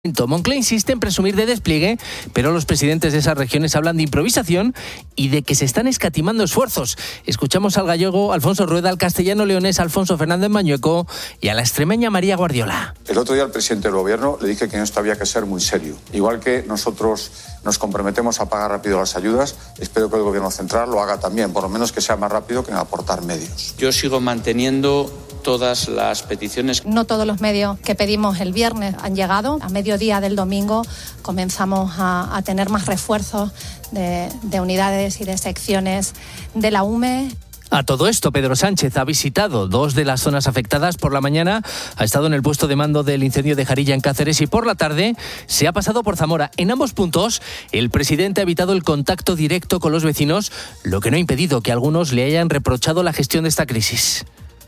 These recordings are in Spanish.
Moncloa insiste en presumir de despliegue, pero los presidentes de esas regiones hablan de improvisación y de que se están escatimando esfuerzos. Escuchamos al gallego Alfonso Rueda, al castellano leonés Alfonso Fernández Mañueco y a la extremeña María Guardiola. El otro día al presidente del gobierno le dije que en esto había que ser muy serio. Igual que nosotros nos comprometemos a pagar rápido las ayudas, espero que el gobierno central lo haga también, por lo menos que sea más rápido que en aportar medios. Yo sigo manteniendo todas las peticiones. No todos los medios que pedimos el viernes han llegado. A mediodía del domingo comenzamos a tener más refuerzos de unidades y de secciones de la UME. A todo esto, Pedro Sánchez ha visitado dos de las zonas afectadas. Por la mañana ha estado en el puesto de mando del incendio de Jarilla en Cáceres y por la tarde se ha pasado por Zamora. En ambos puntos, el presidente ha evitado el contacto directo con los vecinos, lo que no ha impedido que algunos le hayan reprochado la gestión de esta crisis.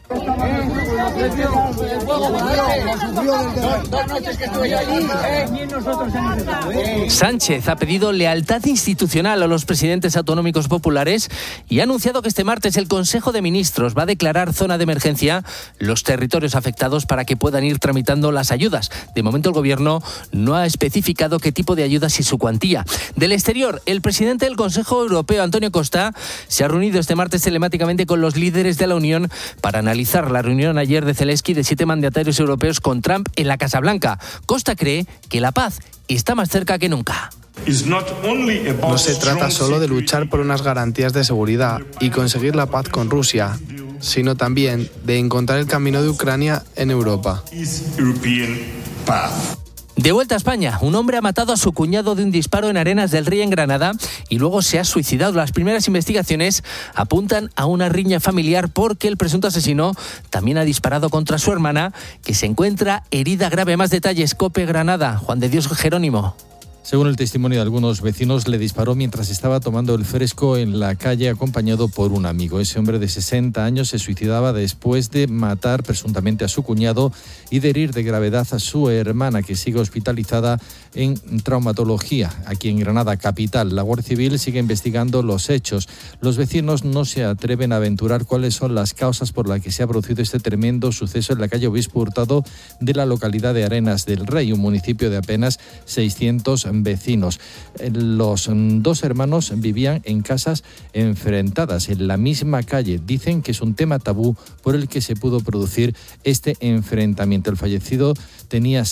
Sánchez ha pedido lealtad institucional a los presidentes autonómicos populares y ha anunciado que este martes el Consejo de Ministros va a declarar zona de emergencia los territorios afectados para que puedan ir tramitando las ayudas. De momento el gobierno no ha especificado qué tipo de ayudas y su cuantía. Del exterior, el presidente del Consejo Europeo, Antonio Costa, se ha reunido este martes telemáticamente con los líderes de la Unión para analizar la reunión ayer de Zelensky de 7 mandatarios europeos con Trump en la Casa Blanca. Costa cree que la paz está más cerca que nunca. No se trata solo de luchar por unas garantías de seguridad y conseguir la paz con Rusia, sino también de encontrar el camino de Ucrania en Europa. De vuelta a España, un hombre ha matado a su cuñado de un disparo en Arenas del Rey, en Granada, y luego se ha suicidado. Las primeras investigaciones apuntan a una riña familiar porque el presunto asesino también ha disparado contra su hermana, que se encuentra herida grave. Más detalles, COPE Granada, Juan de Dios Jerónimo. Según el testimonio de algunos vecinos, le disparó mientras estaba tomando el fresco en la calle acompañado por un amigo. Ese hombre de 60 años se suicidaba después de matar presuntamente a su cuñado y de herir de gravedad a su hermana, que sigue hospitalizada en traumatología aquí en Granada capital. La Guardia Civil sigue investigando los hechos. Los vecinos no se atreven a aventurar cuáles son las causas por las que se ha producido este tremendo suceso en la calle Obispo Hurtado de la localidad de Arenas del Rey, un municipio de apenas 600 vecinos. Los dos hermanos vivían en casas enfrentadas en la misma calle. Dicen que es un tema tabú por el que se pudo producir este enfrentamiento. El fallecido tenía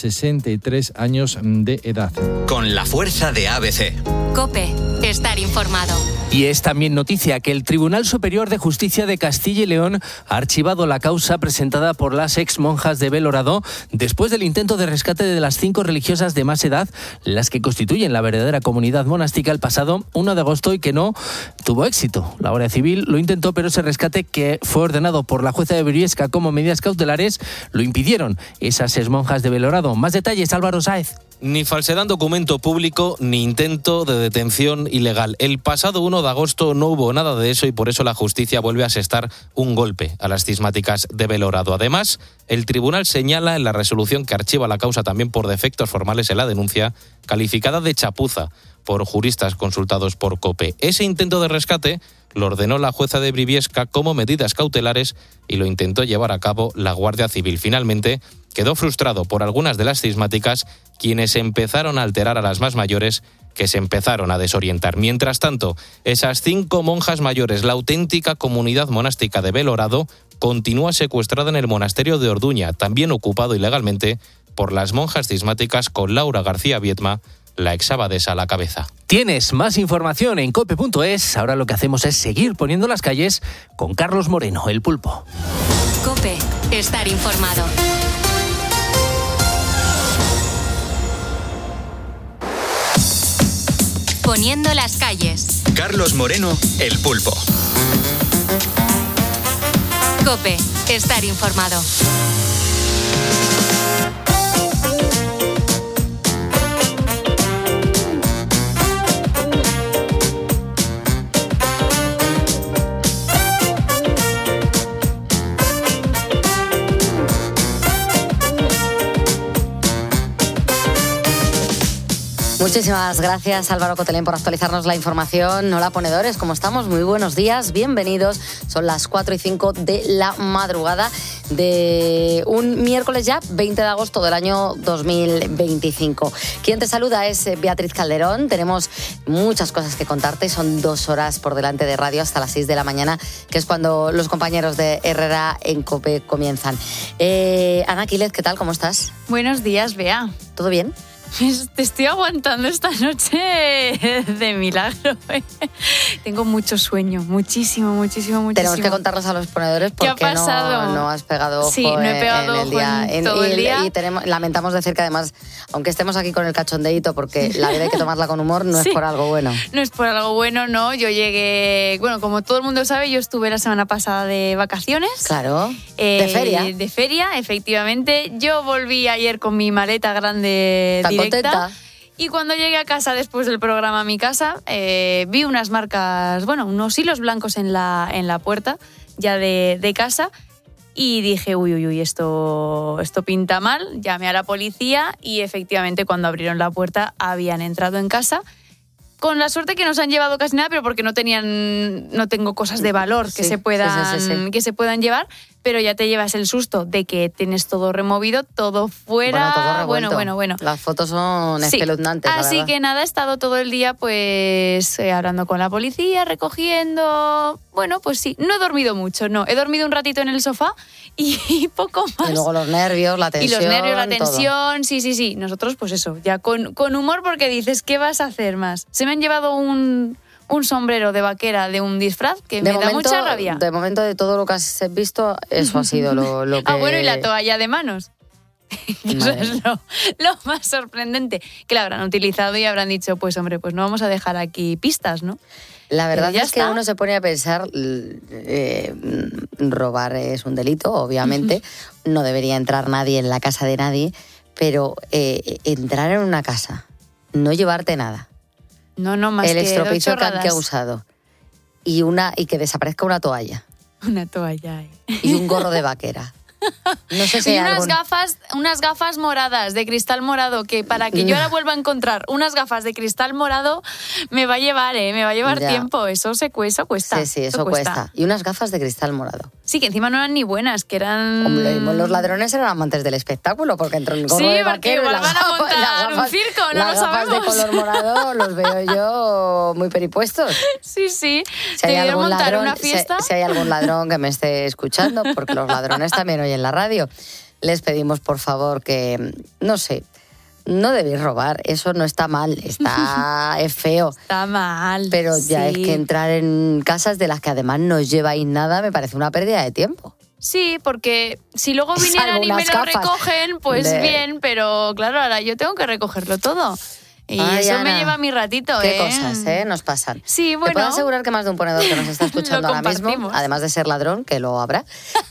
63 años de edad. Con la fuerza de ABC. COPE, estar informado. Y es también noticia que el Tribunal Superior de Justicia de Castilla y León ha archivado la causa presentada por las ex monjas de Belorado después del intento de rescate de las 5 religiosas de más edad, las que constituyen la verdadera comunidad monástica, el pasado 1 de agosto y que no tuvo éxito. La Guardia Civil lo intentó, pero ese rescate, que fue ordenado por la jueza de Briviesca como medidas cautelares, lo impidieron esas ex monjas de Belorado. Más detalles, Álvaro Sáez. Ni falsedad en documento público, ni intento de detención ilegal. El pasado 1 de agosto no hubo nada de eso y por eso la justicia vuelve a asestar un golpe a las cismáticas de Belorado. Además, el tribunal señala en la resolución que archiva la causa también por defectos formales en la denuncia, calificada de chapuza por juristas consultados por COPE. Ese intento de rescate lo ordenó la jueza de Briviesca como medidas cautelares y lo intentó llevar a cabo la Guardia Civil. Finalmente, quedó frustrado por algunas de las cismáticas, quienes empezaron a alterar a las más mayores, que se empezaron a desorientar. Mientras tanto, esas 5 monjas mayores, la auténtica comunidad monástica de Belorado, continúa secuestrada en el monasterio de Orduña, también ocupado ilegalmente por las monjas cismáticas, con Laura García Viedma, la exabadesa, a la cabeza. Tienes más información en cope.es. Ahora lo que hacemos es seguir poniendo las calles con Carlos Moreno, el Pulpo. COPE, estar informado. Poniendo las calles. Carlos Moreno, el Pulpo. COPE, estar informado. Muchísimas gracias, Álvaro Cotelén, por actualizarnos la información. Hola, ponedores, ¿cómo estamos? Muy buenos días, bienvenidos. Son las 4:05 de la madrugada de un miércoles ya, 20 de agosto del año 2025. Quien te saluda es Beatriz Calderón. Tenemos muchas cosas que contarte. Son 2 horas por delante de radio hasta las 6 de la mañana, que es cuando los compañeros de Herrera en COPE comienzan. Ana Quílez, ¿qué tal? ¿Cómo estás? Buenos días, Bea. ¿Todo bien? Te estoy aguantando esta noche de milagro. Tengo mucho sueño, muchísimo. Tenemos que contarlos a los ponedores porque ¿qué ha pasado? No has pegado ojo. Sí, no he pegado en el día. Todo el día. Y lamentamos decir que además, aunque estemos aquí con el cachondeíto, porque la vida hay que tomarla con humor, no es por algo bueno. No es por algo bueno, no. Yo llegué, bueno, como todo el mundo sabe, yo estuve la semana pasada de vacaciones. Claro, de feria. De feria, efectivamente. Yo volví ayer con mi maleta grande directa. ¿Contenta? Y cuando llegué a casa después del programa a mi casa, vi unas marcas, bueno, unos hilos blancos en la puerta ya de casa y dije, uy, esto pinta mal. Llamé a la policía y efectivamente cuando abrieron la puerta habían entrado en casa. Con la suerte que no se han llevado casi nada, pero porque no tengo cosas de valor que se puedan llevar, pero ya te llevas el susto de que tienes todo removido, todo fuera. Bueno, todo revuelto. Bueno. Las fotos son espeluznantes, Así la verdad. que nada, he estado todo el día pues hablando con la policía, recogiendo. Bueno, pues sí, no he dormido mucho, no. He dormido un ratito en el sofá y poco más. Y luego los nervios, la tensión. Y los nervios, la tensión, todo. sí. Nosotros, pues eso, ya con humor, porque dices, ¿qué vas a hacer más? Se me han llevado un sombrero de vaquera de un disfraz que me da mucha rabia. De momento, de todo lo que has visto, eso ha sido lo que... Bueno, y la toalla de manos. Eso es lo más sorprendente, que la habrán utilizado y habrán dicho, pues hombre, pues no vamos a dejar aquí pistas, ¿no? La verdad es que está. uno se pone a pensar, robar es un delito, obviamente, no debería entrar nadie en la casa de nadie, pero entrar en una casa, no llevarte nada, no más el que estropicio 2 chorradas. que ha usado y que desaparezca una toalla Una toalla. y un gorro de vaquera. No sé si y hay unas gafas moradas de cristal morado, que para que yo ahora vuelva a encontrar unas gafas de cristal morado me va a llevar Ya. tiempo. Eso cuesta. Sí, eso cuesta. Y unas gafas de cristal morado. Sí, que encima no eran ni buenas, que eran... Hombre, los ladrones eran amantes del espectáculo, porque entre el gorro Sí, de porque vaquero y igual van a montar un circo, no las lo gafas de sabemos. color morado los veo yo muy peripuestos. Sí. Si Te hay dieron algún montar ladrón, una fiesta. si hay algún ladrón que me esté escuchando, porque los ladrones también oyen la radio, les pedimos por favor que, no sé, no debéis robar, eso no está mal, es feo. Está mal. Pero ya es que entrar en casas de las que además no os lleváis nada me parece una pérdida de tiempo. Sí, porque si luego vinieran y me lo recogen, pues bien, pero claro, ahora yo tengo que recogerlo todo. Y eso Ana, me lleva mi ratito, Qué cosas, nos pasan. Sí, bueno. Te puedo asegurar que más de un ponedor que nos está escuchando Lo ahora mismo, compartimos. además de ser ladrón, que lo habrá,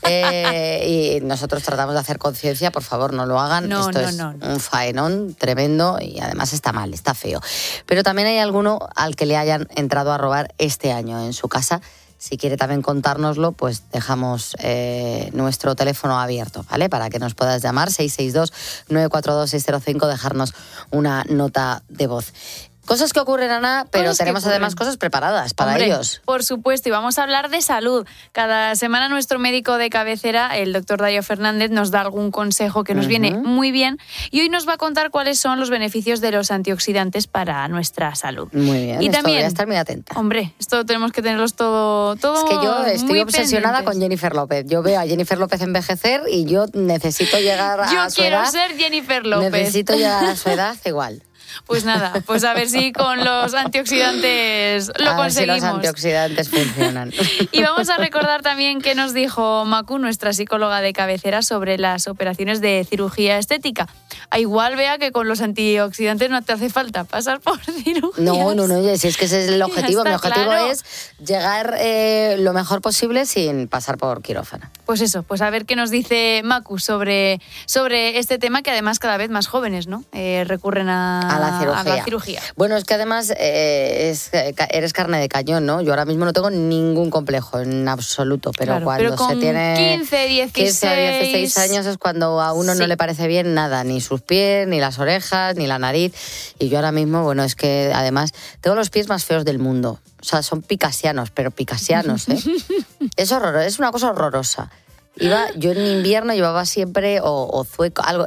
y nosotros tratamos de hacer conciencia, por favor, no lo hagan. Esto es un faenón tremendo y además está mal, está feo. Pero también hay alguno al que le hayan entrado a robar este año en su casa. Si quiere también contárnoslo, pues dejamos nuestro teléfono abierto, ¿vale? Para que nos puedas llamar, 662-942-605, dejarnos una nota de voz. Cosas que ocurren, Ana, pero tenemos además cosas preparadas para ellos. Por supuesto, y vamos a hablar de salud. Cada semana nuestro médico de cabecera, el doctor Darío Fernández, nos da algún consejo que nos viene muy bien y hoy nos va a contar cuáles son los beneficios de los antioxidantes para nuestra salud. Muy bien, y esto también, voy a estar muy atenta. Hombre, esto tenemos que tenerlos todo Es que yo estoy muy obsesionada pendientes. con Jennifer López. Yo veo a Jennifer López envejecer y yo necesito llegar a su edad. Yo quiero ser Jennifer López. Necesito llegar a su edad igual. Pues nada, pues a ver si con los antioxidantes lo a conseguimos. ver si los antioxidantes funcionan. Y vamos a recordar también qué nos dijo Macu, nuestra psicóloga de cabecera, sobre las operaciones de cirugía estética. A igual vea que con los antioxidantes no te hace falta pasar por cirugía. No, si es que ese es el objetivo. Mi objetivo claro. es llegar lo mejor posible sin pasar por quirófano. Pues eso, pues a ver qué nos dice Macu sobre este tema, que además cada vez más jóvenes, ¿no? Recurren a la cirugía. Bueno, es que además eres carne de cañón, ¿no? Yo ahora mismo no tengo ningún complejo en absoluto, pero Claro, cuando pero con se tiene 15 o 16 años es cuando a uno no le parece bien nada, ni ni sus pies, ni las orejas, ni la nariz. Y yo ahora mismo, bueno, es que además tengo los pies más feos del mundo. O sea, son picasianos, pero picasianos, ¿eh? Es horroroso, es una cosa horrorosa. Yo en invierno llevaba siempre, o zueco, algo,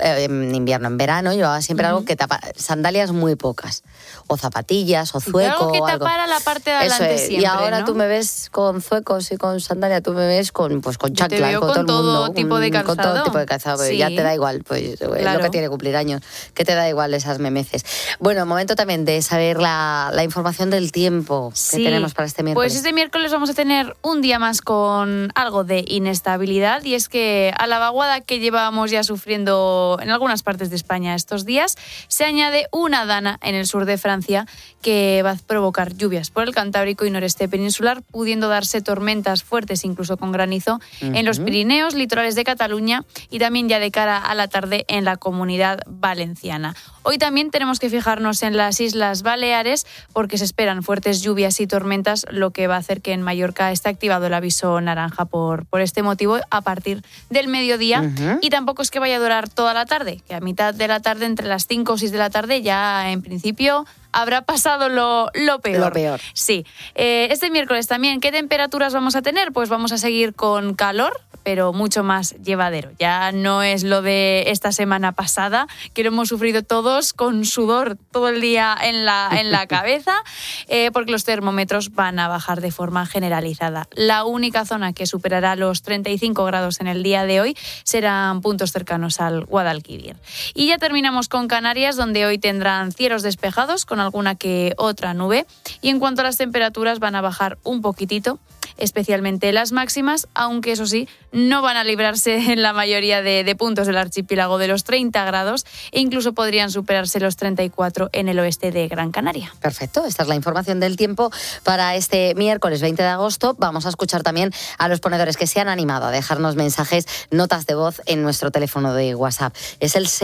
en verano llevaba siempre algo que tapa, sandalias muy pocas, o zapatillas, o zueco. Algo que tapara la parte de adelante siempre, y ahora, ¿no? Tú me ves con zuecos y con sandalia, tú me ves con chanclas, con todo tipo de calzado. Con todo tipo de calzado, sí. Ya te da igual, pues claro. Es lo que tiene cumplir años, que te da igual esas memeces. Bueno, momento también de saber la información del tiempo que tenemos para este miércoles. Pues este miércoles vamos a tener un día más con algo de inestabilidad. Y es que a la vaguada que llevábamos ya sufriendo en algunas partes de España estos días, se añade una dana en el sur de Francia que va a provocar lluvias por el Cantábrico y noreste peninsular, pudiendo darse tormentas fuertes, incluso con granizo, en los Pirineos, litorales de Cataluña y también ya de cara a la tarde en la Comunidad Valenciana. Hoy también tenemos que fijarnos en las Islas Baleares porque se esperan fuertes lluvias y tormentas, lo que va a hacer que en Mallorca esté activado el aviso naranja por este motivo a partir del mediodía. Y tampoco es que vaya a durar toda la tarde, que a mitad de la tarde, entre las 5 o 6 de la tarde, ya en principio habrá pasado lo peor. Lo peor. Sí. Este miércoles también, ¿qué temperaturas vamos a tener? Pues vamos a seguir con calor, pero mucho más llevadero. Ya no es lo de esta semana pasada, que lo hemos sufrido todos con sudor todo el día en la cabeza, porque los termómetros van a bajar de forma generalizada. La única zona que superará los 35 grados en el día de hoy serán puntos cercanos al Guadalquivir. Y ya terminamos con Canarias, donde hoy tendrán cielos despejados con alguna que otra nube. Y en cuanto a las temperaturas, van a bajar un poquitito, especialmente las máximas, aunque eso sí, no van a librarse en la mayoría de puntos del archipiélago de los 30 grados e incluso podrían superarse los 34 en el oeste de Gran Canaria. Perfecto, esta es la información del tiempo para este miércoles 20 de agosto. Vamos a escuchar también a los ponedores que se han animado a dejarnos mensajes, notas de voz en nuestro teléfono de WhatsApp. Es el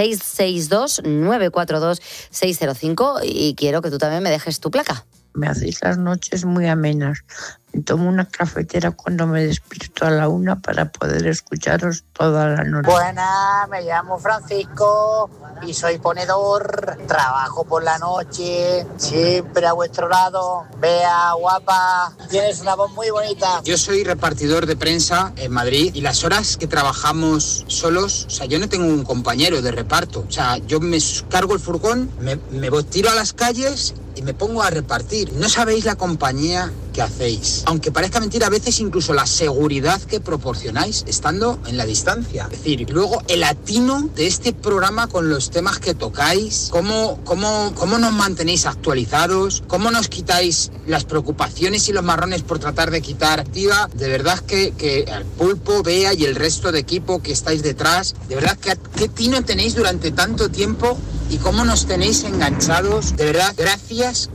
662-942-605 y quiero que tú también me dejes tu placa. Me hacéis las noches muy amenas. Me tomo una cafetera cuando me despierto a la 1 para poder escucharos toda la noche. Buenas, me llamo Francisco y soy ponedor. Trabajo por la noche, siempre a vuestro lado. Bea, guapa, tienes una voz muy bonita. Yo soy repartidor de prensa en Madrid y las horas que trabajamos solos, o sea, yo no tengo un compañero de reparto. O sea, yo me cargo el furgón, me tiro a las calles y me pongo a repartir. No sabéis la compañía que hacéis. Aunque parezca mentira, a veces incluso la seguridad que proporcionáis estando en la distancia. Es decir, luego el atino de este programa con los temas que tocáis, cómo nos mantenéis actualizados, cómo nos quitáis las preocupaciones y los marrones por tratar de quitar activa. De verdad que al Pulpo, Bea y el resto de equipo que estáis detrás, de verdad que qué tino tenéis durante tanto tiempo y cómo nos tenéis enganchados. De verdad, gracias.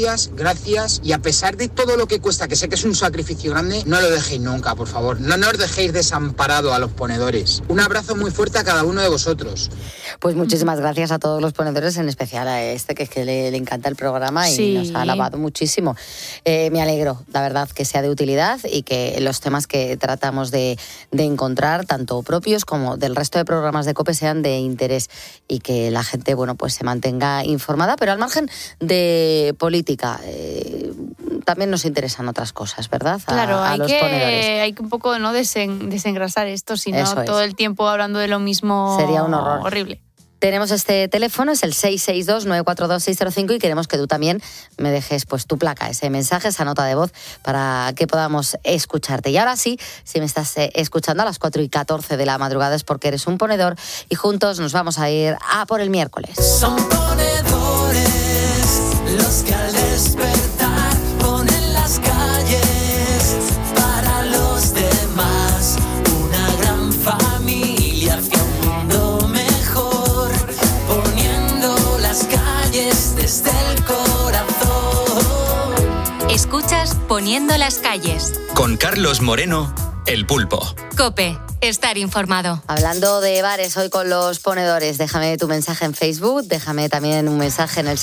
Y a pesar de todo lo que cuesta, que sé que es un sacrificio grande, no lo dejéis nunca, por favor. No os dejéis desamparado a los ponedores. Un abrazo muy fuerte a cada uno de vosotros. Pues muchísimas gracias a todos los ponedores, en especial a que es que le encanta el programa y nos ha alabado muchísimo. Me alegro, la verdad, que sea de utilidad y que los temas que tratamos de encontrar, tanto propios como del resto de programas de COPE, sean de interés y que la gente, bueno, pues se mantenga informada, pero al margen de política, también nos interesan otras cosas, ¿verdad? Claro, a los ponedores. Hay que un poco no desengrasar esto, sino todo el tiempo hablando de lo mismo. Sería un horror. Horrible. Tenemos este teléfono, es el 662-942-605 y queremos que tú también me dejes pues tu placa, ese mensaje, esa nota de voz para que podamos escucharte. Y ahora sí, si me estás escuchando a las 4:14 de la madrugada es porque eres un ponedor y juntos nos vamos a ir a por el miércoles. Son ponedores los que al despertar ponen las calles para los demás, una gran familia hacia un mundo mejor, poniendo las calles desde el corazón. Escuchas Poniendo las calles. Con Carlos Moreno, El Pulpo. COPE. Estar informado. Hablando de bares hoy con los ponedores, déjame tu mensaje en Facebook, déjame también un mensaje en el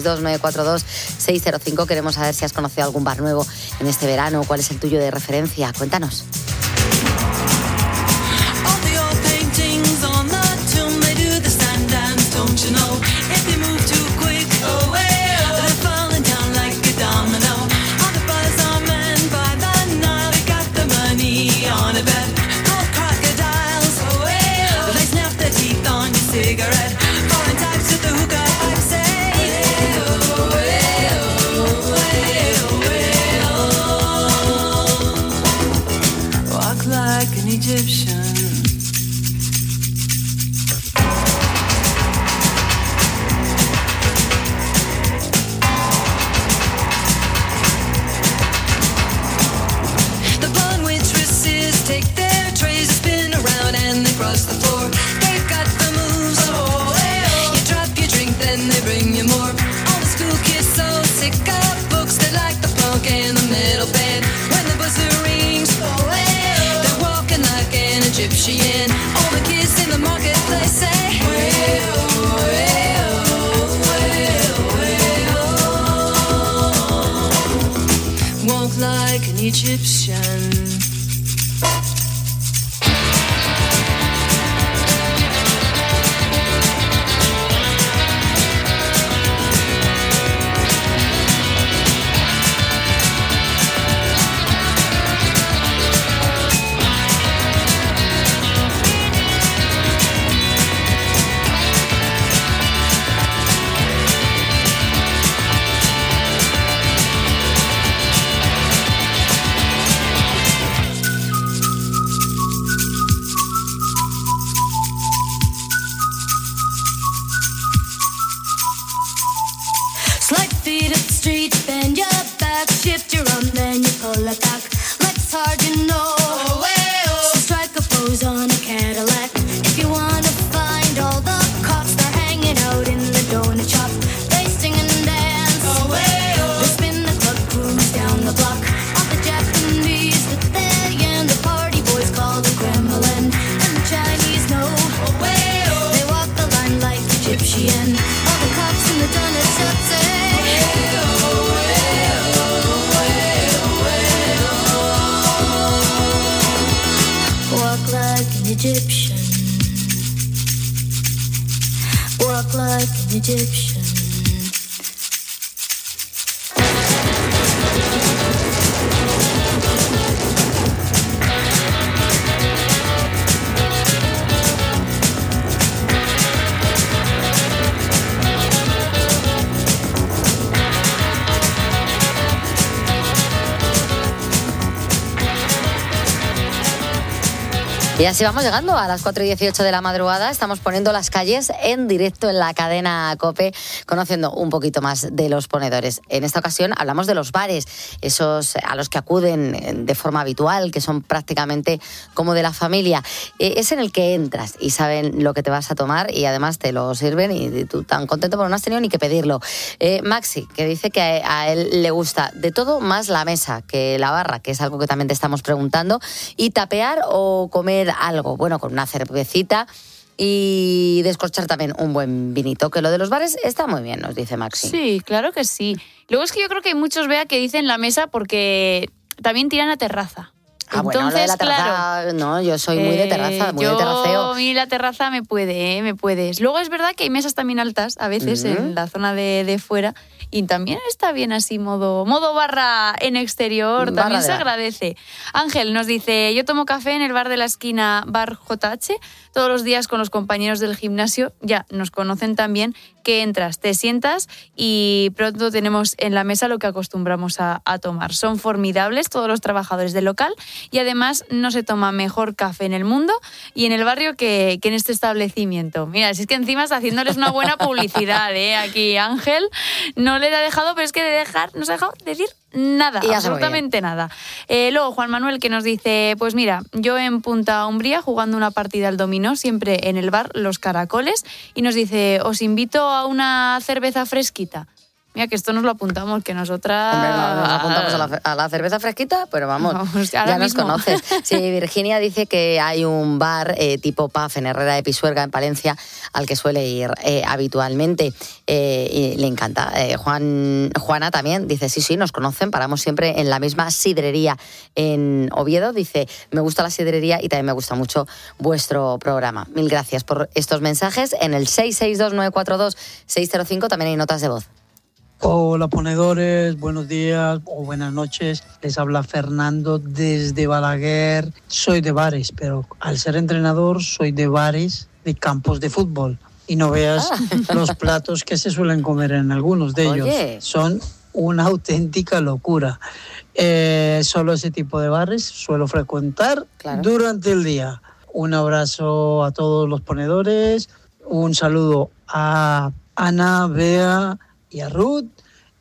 662-942-605. Queremos saber si has conocido algún bar nuevo en este verano, cuál es el tuyo de referencia. Cuéntanos. bring you more. All the school kids so sick of books, they like the punk in the middle bed. When the buzzer rings, they're walking like an Egyptian. All the kids in the marketplace say, walk like an Egyptian. Slight feet at the street, bend your back, shift your arm, then you pull it back. Life's hard, you know. So strike a pose on a Cadillac. If you wanna find all the cops, they're hanging out in the donut shop. They sing and dance. They spin the club, cruise down the block. All the Japanese that they and the party boys call the Kremlin. And the Chinese know. They walk the line like Egyptian. All the cops in the donut shop say, walk like an Egyptian. Walk like an Egyptian. Y así vamos llegando a las 4:18 de la madrugada. Estamos poniendo las calles en directo en la cadena COPE, conociendo un poquito más de los ponedores. En esta ocasión hablamos de los bares, esos a los que acuden de forma habitual, que son prácticamente como de la familia. Es en el que entras y saben lo que te vas a tomar y además te lo sirven y tú tan contento porque no has tenido ni que pedirlo. Maxi, que dice que a él le gusta de todo más la mesa que la barra, que es algo que también te estamos preguntando, y tapear o comer algo, bueno, con una cervecita y descorchar también un buen vinito, que lo de los bares está muy bien, nos dice Maxi. Sí, claro que sí. Luego es que yo creo que hay muchos, Bea, que dicen la mesa porque también tiran a terraza. Bueno, lo de la terraza, claro, no, yo soy muy de terraza, muy de terraceo. A mí la terraza me puedes. Luego es verdad que hay mesas también altas, a veces, en la zona de fuera, y también está bien así, modo barra en exterior, Barra también de se bar. agradece. Ángel nos dice, yo tomo café en el bar de la esquina, Bar JH, todos los días con los compañeros del gimnasio, ya nos conocen también, que entras, te sientas y pronto tenemos en la mesa lo que acostumbramos a tomar. Son formidables todos los trabajadores del local y además no se toma mejor café en el mundo y en el barrio que en este establecimiento. Mira, si es que encima está haciéndoles una buena publicidad, aquí Ángel no le ha dejado, pero es que no se ha dejado decir nada, absolutamente nada. Luego Juan Manuel que nos dice, pues mira, yo en Punta Umbría jugando una partida al dominó, siempre en el bar Los Caracoles, y nos dice, os invito a una cerveza fresquita. Mira, que esto nos lo apuntamos, que nosotras... Hombre, nos apuntamos a la cerveza fresquita, pero vamos, ya nos conoces. Sí, Virginia dice que hay un bar tipo PAF en Herrera de Pisuerga, en Palencia, al que suele ir habitualmente. Y le encanta. Juana también dice, sí, nos conocen, paramos siempre en la misma sidrería en Oviedo. Dice, me gusta la sidrería y también me gusta mucho vuestro programa. Mil gracias por estos mensajes. En el 662-942-605 también hay notas de voz. Hola ponedores, buenos días o buenas noches. Les habla Fernando desde Balaguer. Soy de bares, pero al ser entrenador soy de bares de campos de fútbol. Y no veas los platos que se suelen comer en algunos de ellos. Son una auténtica locura. Solo ese tipo de bares suelo frecuentar durante el día. Un abrazo a todos los ponedores, un saludo a Ana, Bea y a Ruth,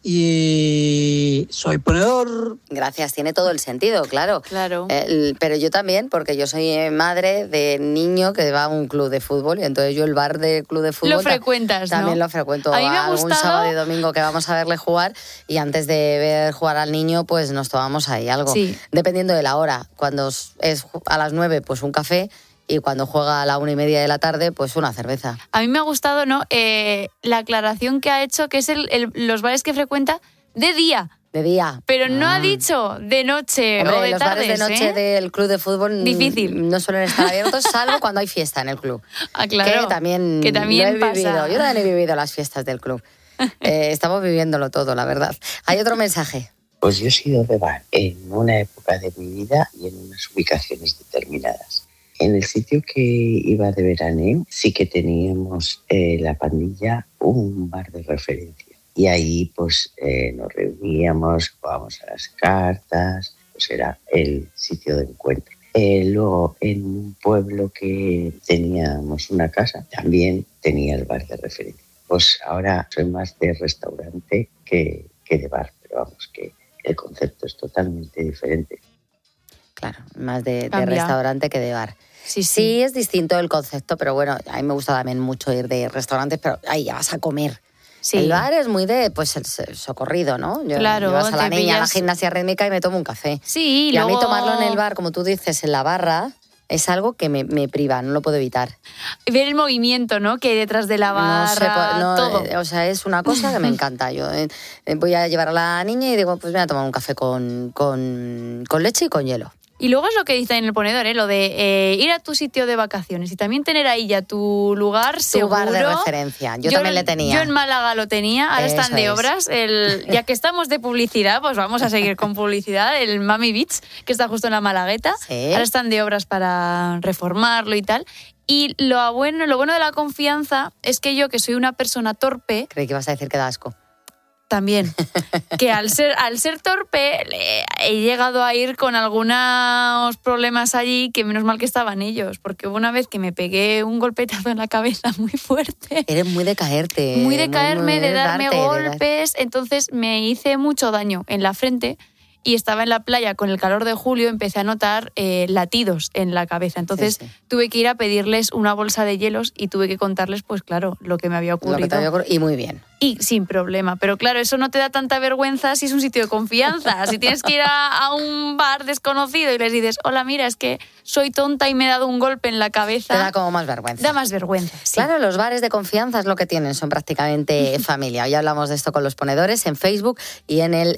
y soy ponedor. Gracias, tiene todo el sentido, claro. Pero yo también, porque yo soy madre de niño que va a un club de fútbol y entonces yo el bar del club de fútbol lo frecuentas, también ¿no? lo frecuento. A mí me ha algún gustado... sábado y domingo que vamos a verle jugar y antes de ver jugar al niño pues nos tomamos ahí algo. Sí. Dependiendo de la hora. Cuando es a las 9 pues un café y cuando juega a la 1:30 de la tarde pues una cerveza. A mí me ha gustado, ¿no? La aclaración que ha hecho, que es los bares que frecuenta de día. De día. Pero no ha dicho de noche. Hombre, o de los tardes, bares de noche del club de fútbol difícil. No suelen estar abiertos, salvo cuando hay fiesta en el club. Ah, claro. Que también lo he pasa. vivido. Yo también he vivido las fiestas del club. Estamos viviéndolo todo, la verdad. Hay otro mensaje. Pues yo he sido de bar en una época de mi vida y en unas ubicaciones determinadas. En el sitio que iba de veraneo sí que teníamos la pandilla un bar de referencia. Y ahí pues nos reuníamos, jugábamos a las cartas, pues era el sitio de encuentro. Luego en un pueblo que teníamos una casa también tenía el bar de referencia. Pues ahora soy más de restaurante que de bar, pero vamos, que el concepto es totalmente diferente. Claro, más de restaurante que de bar. Sí, es distinto el concepto, pero bueno, a mí me gusta también mucho ir de restaurantes, pero ahí ya vas a comer. Sí. El bar es muy de, pues, el socorrido, ¿no? Llevas a la niña a la gimnasia rítmica y me tomo un café. Sí, y luego... a mí tomarlo en el bar, como tú dices, en la barra, es algo que me priva, no lo puedo evitar. Ver el movimiento, ¿no?, que hay detrás de la barra, todo. O sea, es una cosa que me encanta. Yo voy a llevar a la niña y digo, pues voy a tomar un café con leche y con hielo. Y luego es lo que dice en el ponedor, lo de ir a tu sitio de vacaciones y también tener ahí ya tu lugar seguro. Tu bar de referencia. Yo también le tenía. Yo en Málaga lo tenía, ahora Eso están de es. obras. Ya que estamos de publicidad, pues vamos a seguir con publicidad. El Mami Beach, que está justo en la Malagueta. Sí. Ahora están de obras para reformarlo y tal. Y lo bueno de la confianza es que yo, que soy una persona torpe... Creí que ibas a decir que da asco. También, que al ser torpe he llegado a ir con algunos problemas allí, que menos mal que estaban ellos, porque hubo una vez que me pegué un golpetazo en la cabeza muy fuerte. Eres muy de caerte. Muy de caerme, de darme darte, golpes, entonces me hice mucho daño en la frente y estaba en la playa con el calor de julio, empecé a notar latidos en la cabeza. Entonces tuve que ir a pedirles una bolsa de hielos y tuve que contarles, pues claro, lo que me había ocurrido. Lo que te había ocurrido, y muy bien. Y sin problema. Pero claro, eso no te da tanta vergüenza si es un sitio de confianza. Si tienes que ir a un bar desconocido y les dices, hola, mira, es que soy tonta y me he dado un golpe en la cabeza. Te da como más vergüenza. Da más vergüenza, sí. Claro, los bares de confianza es lo que tienen, son prácticamente familia. Hoy hablamos de esto con los ponedores en Facebook y en el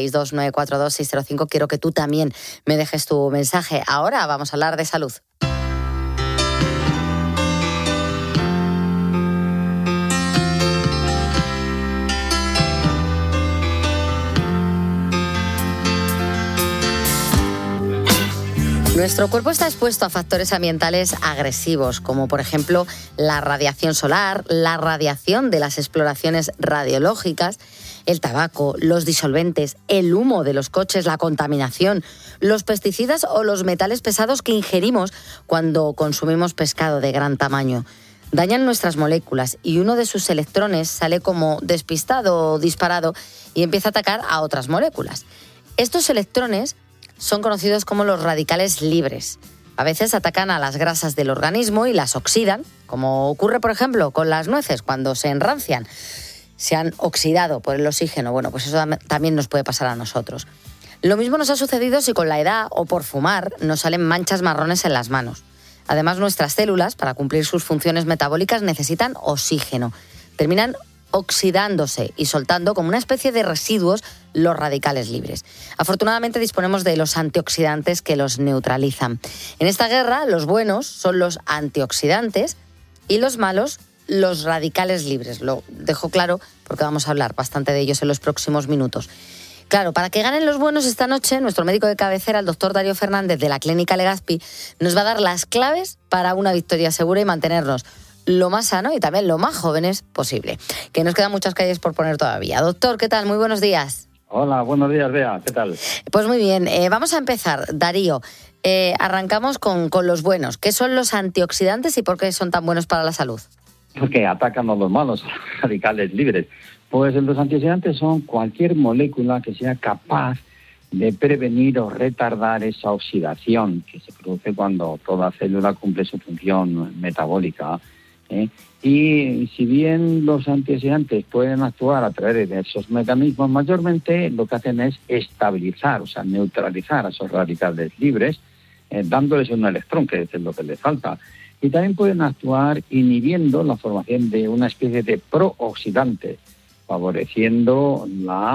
662-942-605. Quiero que tú también me dejes tu mensaje. Ahora vamos a hablar de salud. Nuestro cuerpo está expuesto a factores ambientales agresivos, como por ejemplo la radiación solar, la radiación de las exploraciones radiológicas, el tabaco, los disolventes, el humo de los coches, la contaminación, los pesticidas o los metales pesados que ingerimos cuando consumimos pescado de gran tamaño. Dañan nuestras moléculas y uno de sus electrones sale como despistado o disparado y empieza a atacar a otras moléculas. Estos electrones son conocidos como los radicales libres. A veces atacan a las grasas del organismo y las oxidan, como ocurre, por ejemplo, con las nueces cuando se enrancian. Se han oxidado por el oxígeno. Bueno, pues eso también nos puede pasar a nosotros. Lo mismo nos ha sucedido si con la edad o por fumar nos salen manchas marrones en las manos. Además, nuestras células, para cumplir sus funciones metabólicas, necesitan oxígeno. Terminan oxidándose y soltando como una especie de residuos los radicales libres. Afortunadamente disponemos de los antioxidantes que los neutralizan. En esta guerra, los buenos son los antioxidantes y los malos los radicales libres. Lo dejo claro porque vamos a hablar bastante de ellos en los próximos minutos. Claro, para que ganen los buenos esta noche, nuestro médico de cabecera, el doctor Darío Fernández de la Clínica Legazpi, nos va a dar las claves para una victoria segura y mantenernos lo más sano y también lo más jóvenes posible. Que nos quedan muchas calles por poner todavía. Doctor, ¿qué tal? Muy buenos días. Hola, buenos días, Bea. ¿Qué tal? Pues muy bien. Vamos a empezar, Darío. Arrancamos con los buenos. ¿Qué son los antioxidantes y por qué son tan buenos para la salud? que atacan a los malos radicales libres. Pues los antioxidantes son cualquier molécula que sea capaz de prevenir o retardar esa oxidación que se produce cuando toda célula cumple su función metabólica. Y si bien los antioxidantes pueden actuar a través de esos mecanismos, mayormente lo que hacen es estabilizar, o sea, neutralizar a esos radicales libres, dándoles un electrón, que es lo que les falta. Y también pueden actuar inhibiendo la formación de una especie de prooxidante, favoreciendo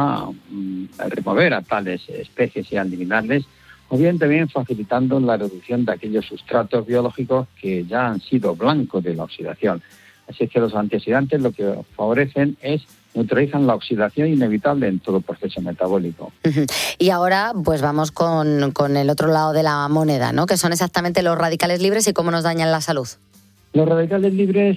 el remover a tales especies y a eliminarles, o bien también facilitando la reducción de aquellos sustratos biológicos que ya han sido blancos de la oxidación. Así que los antioxidantes lo que favorecen es neutralizan la oxidación inevitable en todo proceso metabólico. Y ahora pues vamos con el otro lado de la moneda, ¿no? Que son exactamente los radicales libres y cómo nos dañan la salud. Los radicales libres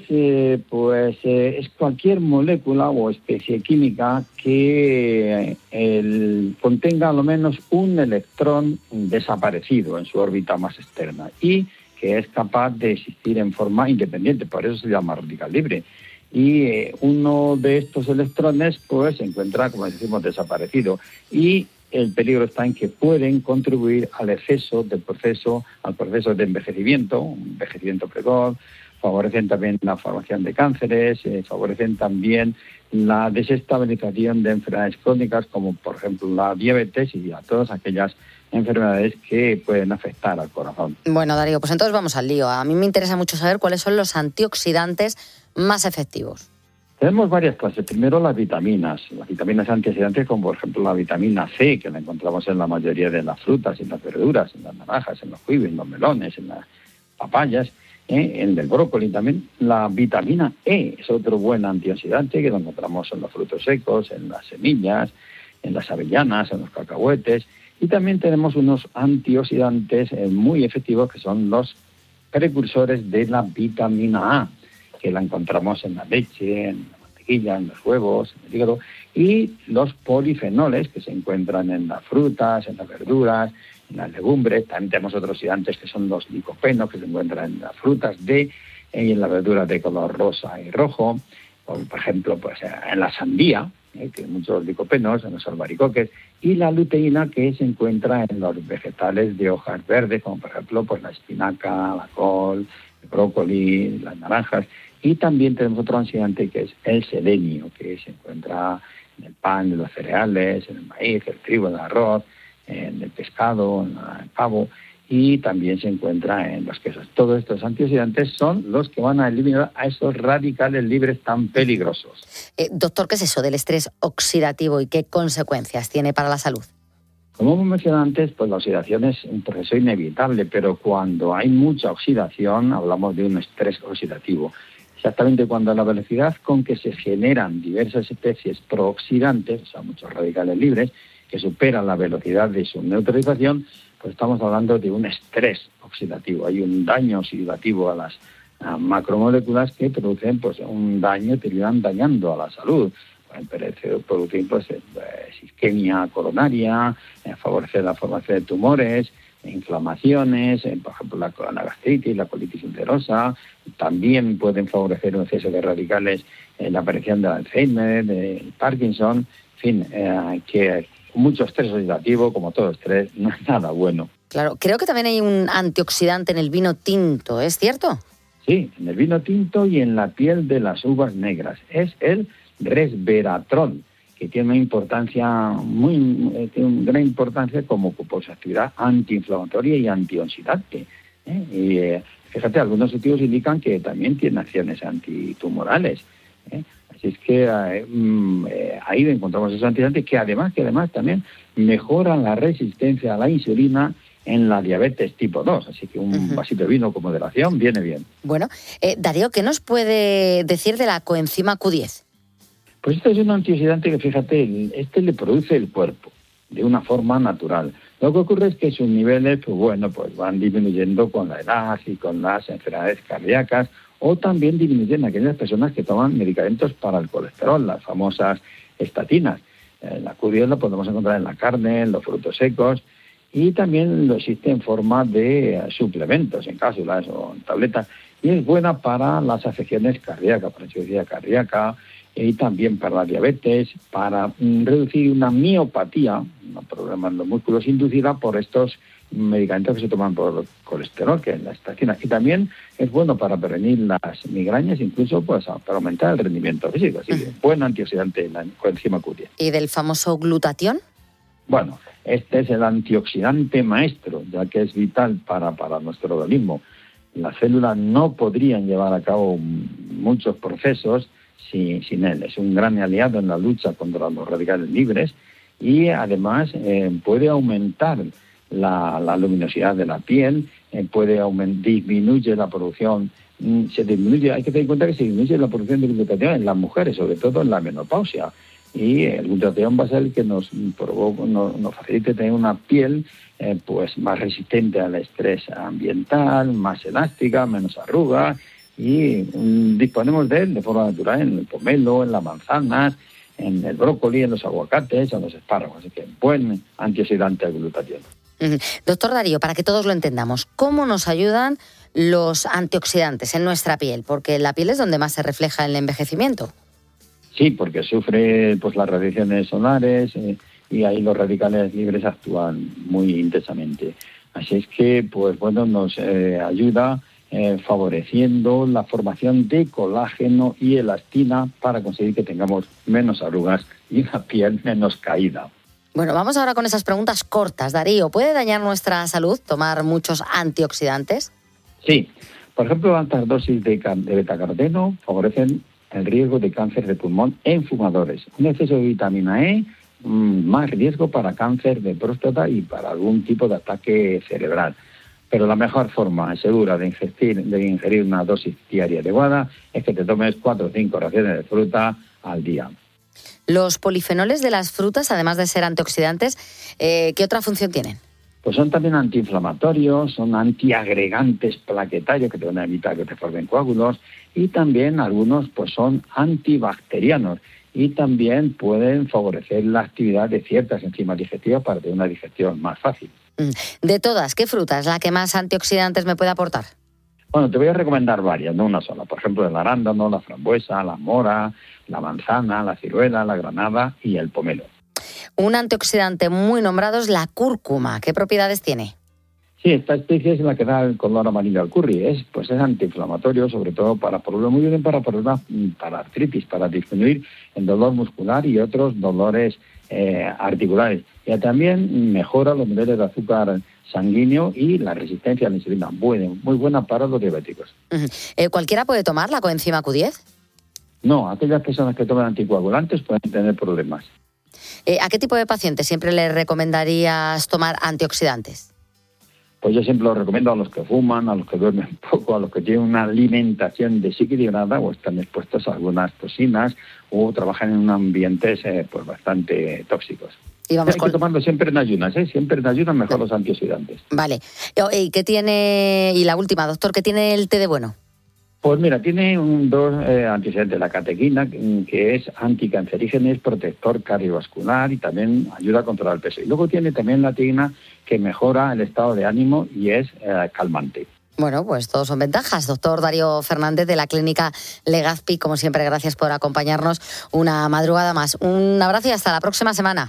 es cualquier molécula o especie química que contenga al menos un electrón desaparecido en su órbita más externa y que es capaz de existir en forma independiente, por eso se llama radical libre. Y uno de estos electrones se encuentra, como decimos, desaparecido. Y el peligro está en que pueden contribuir al proceso de envejecimiento, un envejecimiento precoz, favorecen también la formación de cánceres, favorecen también la desestabilización de enfermedades crónicas como por ejemplo la diabetes y a todas aquellas enfermedades que pueden afectar al corazón. Bueno, Darío, pues entonces vamos al lío. A mí me interesa mucho saber cuáles son los antioxidantes más efectivos. Tenemos varias clases. Primero las vitaminas antioxidantes como por ejemplo la vitamina C, que la encontramos en la mayoría de las frutas, en las verduras, en las naranjas, en los kiwis, en los melones, en las papayas, en el brócoli también. La vitamina E es otro buen antioxidante que lo encontramos en los frutos secos, en las semillas, en las avellanas, en los cacahuetes. Y también tenemos unos antioxidantes muy efectivos que son los precursores de la vitamina A, que la encontramos en la leche, en la mantequilla, en los huevos, en el hígado, y los polifenoles que se encuentran en las frutas, en las verduras, en las legumbres. También tenemos otros oxidantes que son los licopenos que se encuentran en las frutas y en las verduras de color rosa y rojo, por ejemplo, en la sandía, que tiene muchos licopenos, en los albaricoques, y la luteína que se encuentra en los vegetales de hojas verdes, como por ejemplo la espinaca, la col, el brócoli, las naranjas. Y también tenemos otro antioxidante que es el selenio, que se encuentra en el pan, en los cereales, en el maíz, el trigo, el arroz, en el pescado, en el pavo, y también se encuentra en los quesos. Todos estos antioxidantes son los que van a eliminar a esos radicales libres tan peligrosos. Doctor, ¿qué es eso del estrés oxidativo y qué consecuencias tiene para la salud? Como hemos mencionado antes, la oxidación es un proceso inevitable, pero cuando hay mucha oxidación hablamos de un estrés oxidativo. Exactamente cuando la velocidad con que se generan diversas especies prooxidantes, o sea, muchos radicales libres, que superan la velocidad de su neutralización, pues estamos hablando de un estrés oxidativo. Hay un daño oxidativo a las macromoléculas que producen un daño, terminan dañando a la salud. Pueden producir isquemia coronaria, favorecer la formación de tumores, inflamaciones, por ejemplo la gastritis, la colitis ulcerosa. También pueden favorecer un exceso de radicales, la aparición del Alzheimer, del Parkinson, en fin, que mucho estrés oxidativo, como todo estrés, no es nada bueno. Claro, creo que también hay un antioxidante en el vino tinto, ¿es cierto? Sí, en el vino tinto y en la piel de las uvas negras. Es el resveratrol, que tiene una importancia tiene una gran importancia como por su actividad antiinflamatoria y antioxidante. Y fíjate, algunos estudios indican que también tiene acciones antitumorales. Así es que ahí encontramos esos antioxidantes que además también mejoran la resistencia a la insulina en la diabetes tipo 2. Así que un vasito de vino con moderación viene bien. Bueno, Darío, ¿qué nos puede decir de la coenzima Q10? Pues este es un antioxidante que, fíjate, le produce el cuerpo de una forma natural. Lo que ocurre es que sus niveles, van disminuyendo con la edad y con las enfermedades cardíacas, o también disminuyen aquellas personas que toman medicamentos para el colesterol, las famosas estatinas. La Q10 lo podemos encontrar en la carne, en los frutos secos, y también lo existe en forma de suplementos, en cápsulas o en tabletas. y es buena para las afecciones cardíacas, para la insuficiencia cardíaca y también para la diabetes, para reducir una miopatía, un problema en los músculos inducida por estos medicamentos que se toman por colesterol, que es la estatina. Y también es bueno para prevenir las migrañas, incluso pues para aumentar el rendimiento físico. Así que buen antioxidante la coenzima Q10. ¿Y del famoso glutatión? Bueno, este es el antioxidante maestro, ya que es vital para nuestro organismo. Las células no podrían llevar a cabo muchos procesos sin él. Es un gran aliado en la lucha contra los radicales libres y además puede aumentar la luminosidad de la piel, disminuye la producción, hay que tener en cuenta que se disminuye la producción de glutatión en las mujeres, sobre todo en la menopausia. Y el glutatión va a ser el que nos facilite tener una piel pues más resistente al estrés ambiental, más elástica, menos arrugas, y disponemos de él de forma natural en el pomelo, en las manzanas, en el brócoli, en los aguacates, en los espárragos. Así que buen antioxidante el glutatión. Doctor Darío, para que todos lo entendamos, ¿cómo nos ayudan los antioxidantes en nuestra piel? Porque la piel es donde más se refleja el envejecimiento. Sí, porque sufre pues las radiaciones solares y ahí los radicales libres actúan muy intensamente. Así es que pues bueno, nos ayuda favoreciendo la formación de colágeno y elastina para conseguir que tengamos menos arrugas y una piel menos caída. Bueno, vamos ahora con esas preguntas cortas. Darío, ¿puede dañar nuestra salud tomar muchos antioxidantes? Sí. Por ejemplo, altas dosis de betacaroteno favorecen el riesgo de cáncer de pulmón en fumadores. Un exceso de vitamina E, más riesgo para cáncer de próstata y para algún tipo de ataque cerebral. Pero la mejor forma segura de ingerir una dosis diaria adecuada es que te tomes 4 o 5 raciones de fruta al día. Los polifenoles de las frutas, además de ser antioxidantes, ¿qué otra función tienen? Pues son también antiinflamatorios, son antiagregantes plaquetarios que te van a evitar que te formen coágulos, y también algunos pues son antibacterianos y también pueden favorecer la actividad de ciertas enzimas digestivas para tener una digestión más fácil. De todas, ¿qué fruta es la que más antioxidantes me puede aportar? Bueno, te voy a recomendar varias, no una sola. Por ejemplo, el arándano, la frambuesa, la mora, la manzana, la ciruela, la granada y el pomelo. Un antioxidante muy nombrado es la cúrcuma. ¿Qué propiedades tiene? Sí, esta especie es la que da el color amarillo al curry. Es antiinflamatorio, sobre todo para problemas, muy bien para problemas, para artritis, para disminuir el dolor muscular y otros dolores articulares. Y también mejora los niveles de azúcar sanguíneo y la resistencia a la insulina. Muy buena para los diabéticos. ¿Cualquiera puede tomar la coenzima Q10? No, aquellas personas que toman anticoagulantes pueden tener problemas. ¿A qué tipo de pacientes siempre le recomendarías tomar antioxidantes? Pues yo siempre lo recomiendo a los que fuman, a los que duermen poco, a los que tienen una alimentación desequilibrada o están expuestos a algunas toxinas o trabajan en ambientes pues bastante tóxicos. Y vamos hay que tomarlo siempre en ayunas, siempre en ayunas mejor los antioxidantes. Vale. ¿Y qué tiene, y la última, doctor, qué tiene el té de bueno? Pues mira, tiene dos antioxidantes, la catequina, que es anticancerígena, es protector cardiovascular y también ayuda a controlar el peso. Y luego tiene también la tiamina, que mejora el estado de ánimo y es calmante. Bueno, pues todos son ventajas. Doctor Darío Fernández, de la Clínica Legazpi, como siempre, gracias por acompañarnos una madrugada más. Un abrazo y hasta la próxima semana.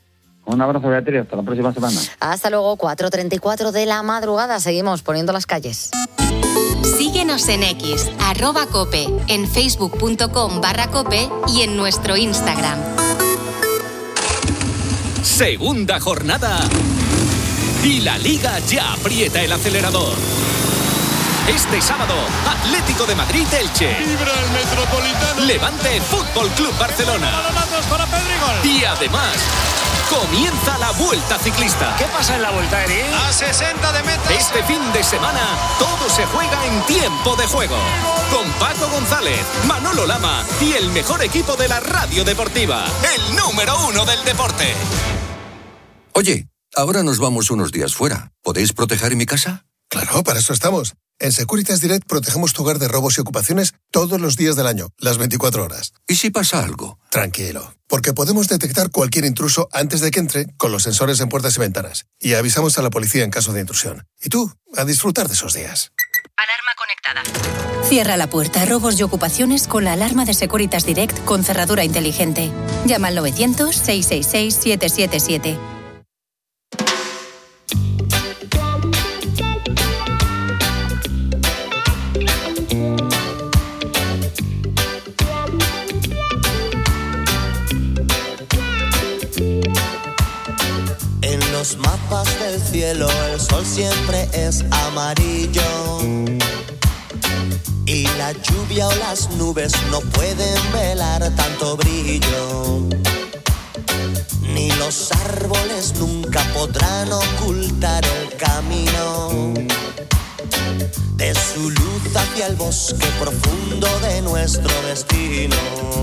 Un abrazo, Beatriz, hasta la próxima semana. Hasta luego, 4:34 de la madrugada. Seguimos poniendo las calles. Síguenos en X, @cope, en facebook.com/cope y en nuestro Instagram. Segunda jornada y la Liga ya aprieta el acelerador. Este sábado, Atlético de Madrid-Elche. Vibra el Metropolitano. Levante Fútbol Club Barcelona. Balonazos para Pedrigol. Y además, comienza la Vuelta Ciclista. ¿Qué pasa en la Vuelta, Eri? A 60 de meta. Este fin de semana, todo se juega en tiempo de juego. Con Paco González, Manolo Lama y el mejor equipo de la radio deportiva. El número 1 del deporte. Oye, ahora nos vamos unos días fuera. ¿Podéis proteger mi casa? Claro, para eso estamos. En Securitas Direct protegemos tu hogar de robos y ocupaciones todos los días del año, las 24 horas. ¿Y si pasa algo? Tranquilo, porque podemos detectar cualquier intruso antes de que entre con los sensores en puertas y ventanas. Y avisamos a la policía en caso de intrusión. Y tú, a disfrutar de esos días. Alarma conectada. Cierra la puerta a robos y ocupaciones con la alarma de Securitas Direct con cerradura inteligente. Llama al 900-666-777. En los mapas del cielo el sol siempre es amarillo y la lluvia o las nubes no pueden velar tanto brillo, ni los árboles nunca podrán ocultar el camino de su luz hacia el bosque profundo de nuestro destino.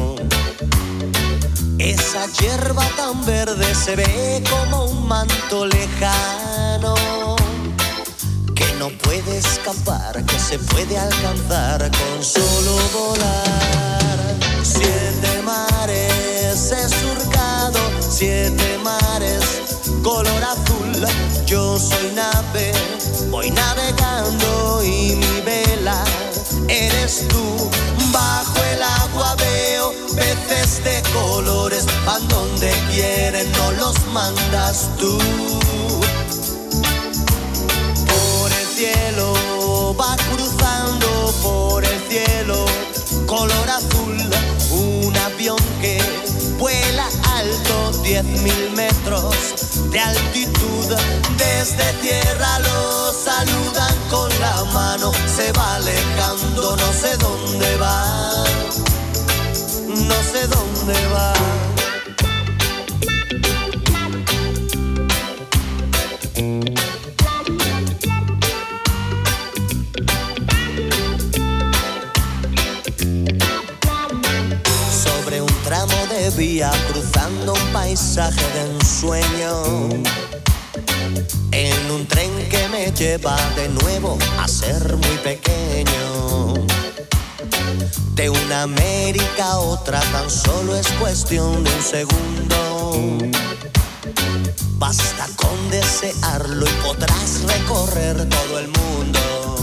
Esa hierba tan verde se ve como un manto lejano que no puede escapar, que se puede alcanzar con solo volar. 7 mares he surcado, 7 mares color azul. Yo soy nave, voy navegando y mi vela eres tú. Bajo el agua veo peces de colores, van donde quieren, no los mandas tú. Por el cielo va cruzando, por el cielo color azul, un avión que vuela alto, 10.000 metros de altitud. Desde tierra lo saludan con la mano, se va alejando, no sé dónde va, no sé dónde va. Sobre un tramo de vía, cruzando un paisaje de ensueño, en un tren que me lleva de nuevo a ser muy pequeño. De una América a otra tan solo es cuestión de un segundo. Basta con desearlo y podrás recorrer todo el mundo.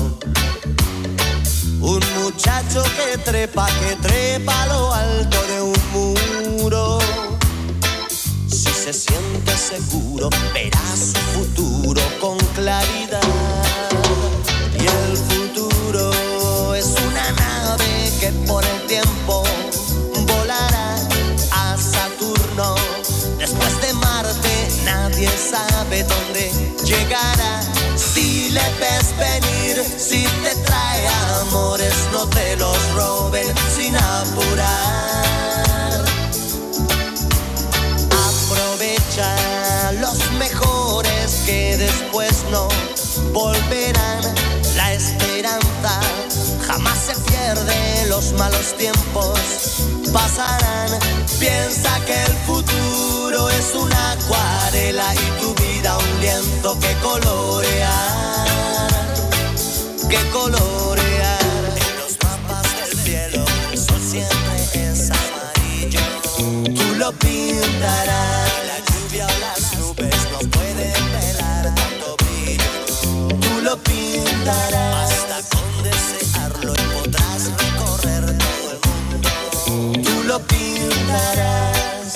Un muchacho que trepa a lo alto de un muro. Si se siente seguro, verá su futuro con claridad. Y el futuro es una nave que por el tiempo volará a Saturno. Después de Marte nadie sabe dónde llegará. Si le ves venir, si te trae amores, no te los roben sin apurar. Aprovecha los mejores que después no volverán. La esperanza jamás se pierde, los malos tiempos pasarán. Piensa que el futuro es una acuarela y tu vida un lienzo que colorear, que colorear. En los mapas del cielo el sol siempre es amarillo, tú lo pintarás. La lluvia o las nubes no pueden velar tanto brillo, tú lo pintarás. Basta con desearlo y podrás recorrer todo el mundo, tú lo pintarás.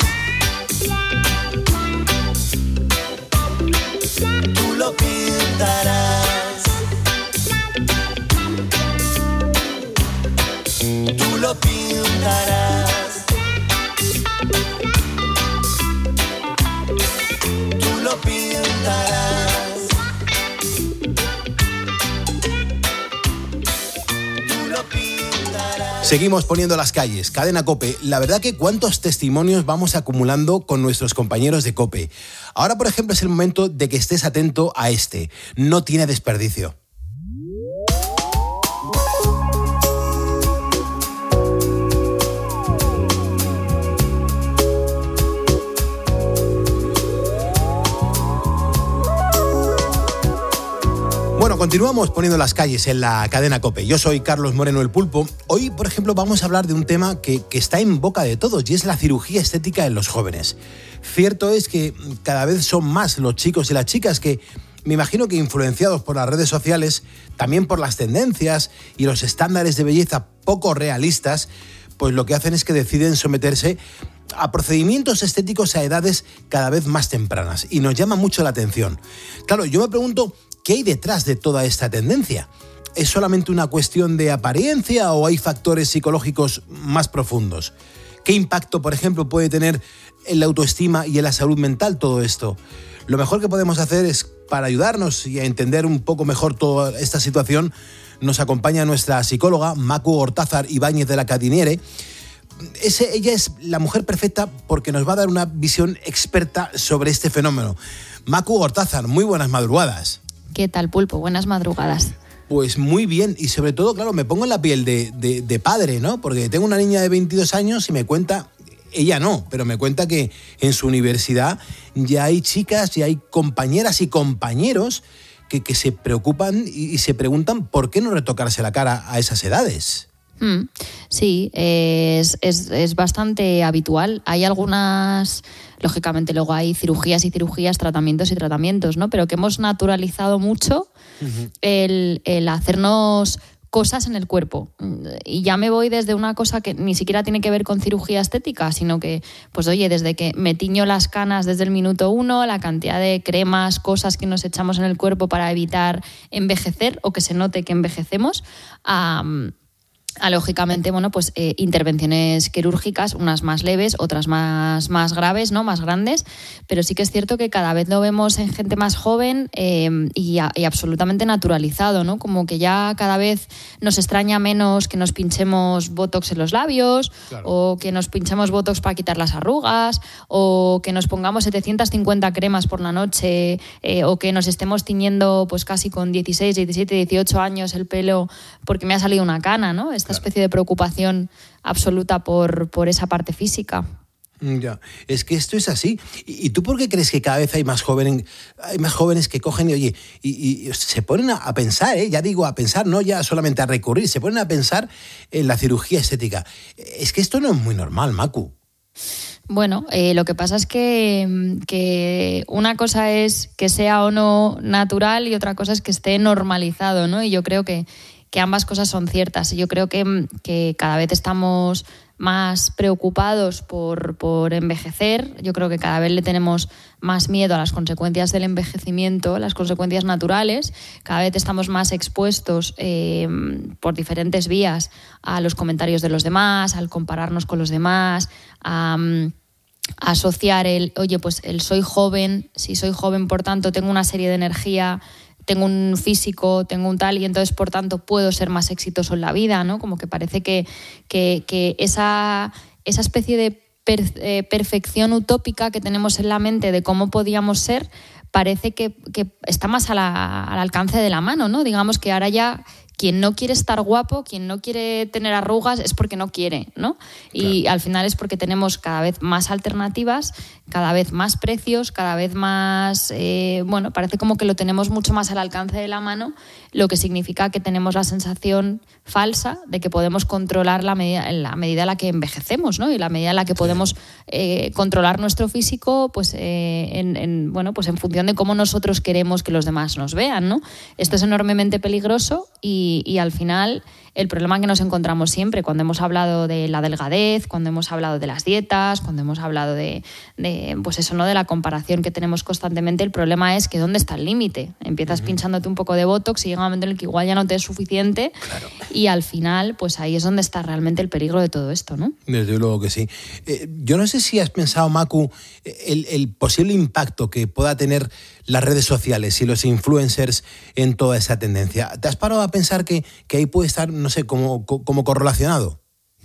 Tú lo pintarás. Tú lo pintarás. Tú lo pintarás. Tú lo pintarás. Seguimos poniendo las calles. Cadena COPE. La verdad que cuántos testimonios vamos acumulando con nuestros compañeros de COPE. Ahora, por ejemplo, es el momento de que estés atento a este. No tiene desperdicio. Bueno, continuamos poniendo las calles en la cadena COPE. Yo soy Carlos Moreno el Pulpo. Hoy, por ejemplo, vamos a hablar de un tema que está en boca de todos y es la cirugía estética en los jóvenes. Cierto es que cada vez son más los chicos y las chicas que Me imagino que influenciados por las redes sociales, también por las tendencias y los estándares de belleza poco realistas, pues lo que hacen es que deciden someterse a procedimientos estéticos a edades cada vez más tempranas. Y nos llama mucho la atención. Claro, yo me pregunto, ¿qué hay detrás de toda esta tendencia? ¿Es solamente una cuestión de apariencia o hay factores psicológicos más profundos? ¿Qué impacto, por ejemplo, puede tener en la autoestima y en la salud mental todo esto? Lo mejor que podemos hacer es, para ayudarnos y a entender un poco mejor toda esta situación, nos acompaña nuestra psicóloga, Macu Hortázar Ibáñez de la Cadiniere. Ella es la mujer perfecta porque nos va a dar una visión experta sobre este fenómeno. Macu Hortázar, muy buenas madrugadas. ¿Qué tal, Pulpo? Buenas madrugadas. Pues muy bien, y sobre todo, claro, me pongo en la piel de padre, ¿no? Porque tengo una niña de 22 años y me cuenta, ella no, pero me cuenta que en su universidad ya hay chicas, ya hay compañeras y compañeros que se preocupan y se preguntan por qué no retocarse la cara a esas edades. Sí, es bastante habitual. Hay algunas, lógicamente luego hay cirugías y cirugías, tratamientos y tratamientos, ¿no? Pero que hemos naturalizado mucho el hacernos cosas en el cuerpo. Y ya me voy desde una cosa que ni siquiera tiene que ver con cirugía estética, sino que, pues oye, desde que me tiño las canas desde el minuto 1, la cantidad de cremas, cosas que nos echamos en el cuerpo para evitar envejecer o que se note que envejecemos, lógicamente, bueno, pues intervenciones quirúrgicas, unas más leves, otras más graves, ¿no? Más grandes, pero sí que es cierto que cada vez lo vemos en gente más joven y absolutamente naturalizado, ¿no? Como que ya cada vez nos extraña menos que nos pinchemos botox en los labios, claro, o que nos pinchemos botox para quitar las arrugas, o que nos pongamos 750 cremas por la noche, o que nos estemos tiñendo pues casi con 16, 17, 18 años el pelo porque me ha salido una cana, ¿no? Esta especie de preocupación absoluta por esa parte física. Ya, es que esto es así. ¿Y tú por qué crees que cada vez hay más jóvenes que cogen y se ponen a pensar, ya digo, a pensar, no ya solamente a recurrir, se ponen a pensar en la cirugía estética? Es que esto no es muy normal, Macu. Bueno, lo que pasa es que una cosa es que sea o no natural y otra cosa es que esté normalizado, ¿no? Y yo creo que ambas cosas son ciertas. Yo creo que cada vez estamos más preocupados por envejecer. Yo creo que cada vez le tenemos más miedo a las consecuencias del envejecimiento, las consecuencias naturales. Cada vez estamos más expuestos por diferentes vías a los comentarios de los demás, al compararnos con los demás, a asociar el soy joven, si soy joven, por tanto, tengo una serie de energía, tengo un físico, tengo un tal, y entonces, por tanto, puedo ser más exitoso en la vida, ¿no? Como que parece que esa especie de perfección utópica que tenemos en la mente de cómo podíamos ser, parece que está más al alcance de la mano, ¿no? Digamos que ahora ya quien no quiere estar guapo, quien no quiere tener arrugas, es porque no quiere, ¿no? Y al final es porque tenemos cada vez más alternativas, cada vez más precios, cada vez más... parece como que lo tenemos mucho más al alcance de la mano, lo que significa que tenemos la sensación falsa de que podemos controlar en la medida en la que envejecemos, ¿no? Y la medida en la que podemos controlar nuestro físico, pues en función de cómo nosotros queremos que los demás nos vean, ¿no? Esto es enormemente peligroso y al final el problema que nos encontramos siempre cuando hemos hablado de la delgadez, cuando hemos hablado de las dietas, cuando hemos hablado de la comparación que tenemos constantemente, el problema es que ¿dónde está el límite? Empiezas pinchándote un poco de botox y llega un momento en el que igual ya no te es suficiente, claro, y al final pues ahí es donde está realmente el peligro de todo esto, ¿no? Desde luego que sí. Yo no sé si has pensado, Macu, el posible impacto que pueda tener las redes sociales y los influencers en toda esa tendencia. ¿Te has parado a pensar que ahí puede estar, no sé, como correlacionado?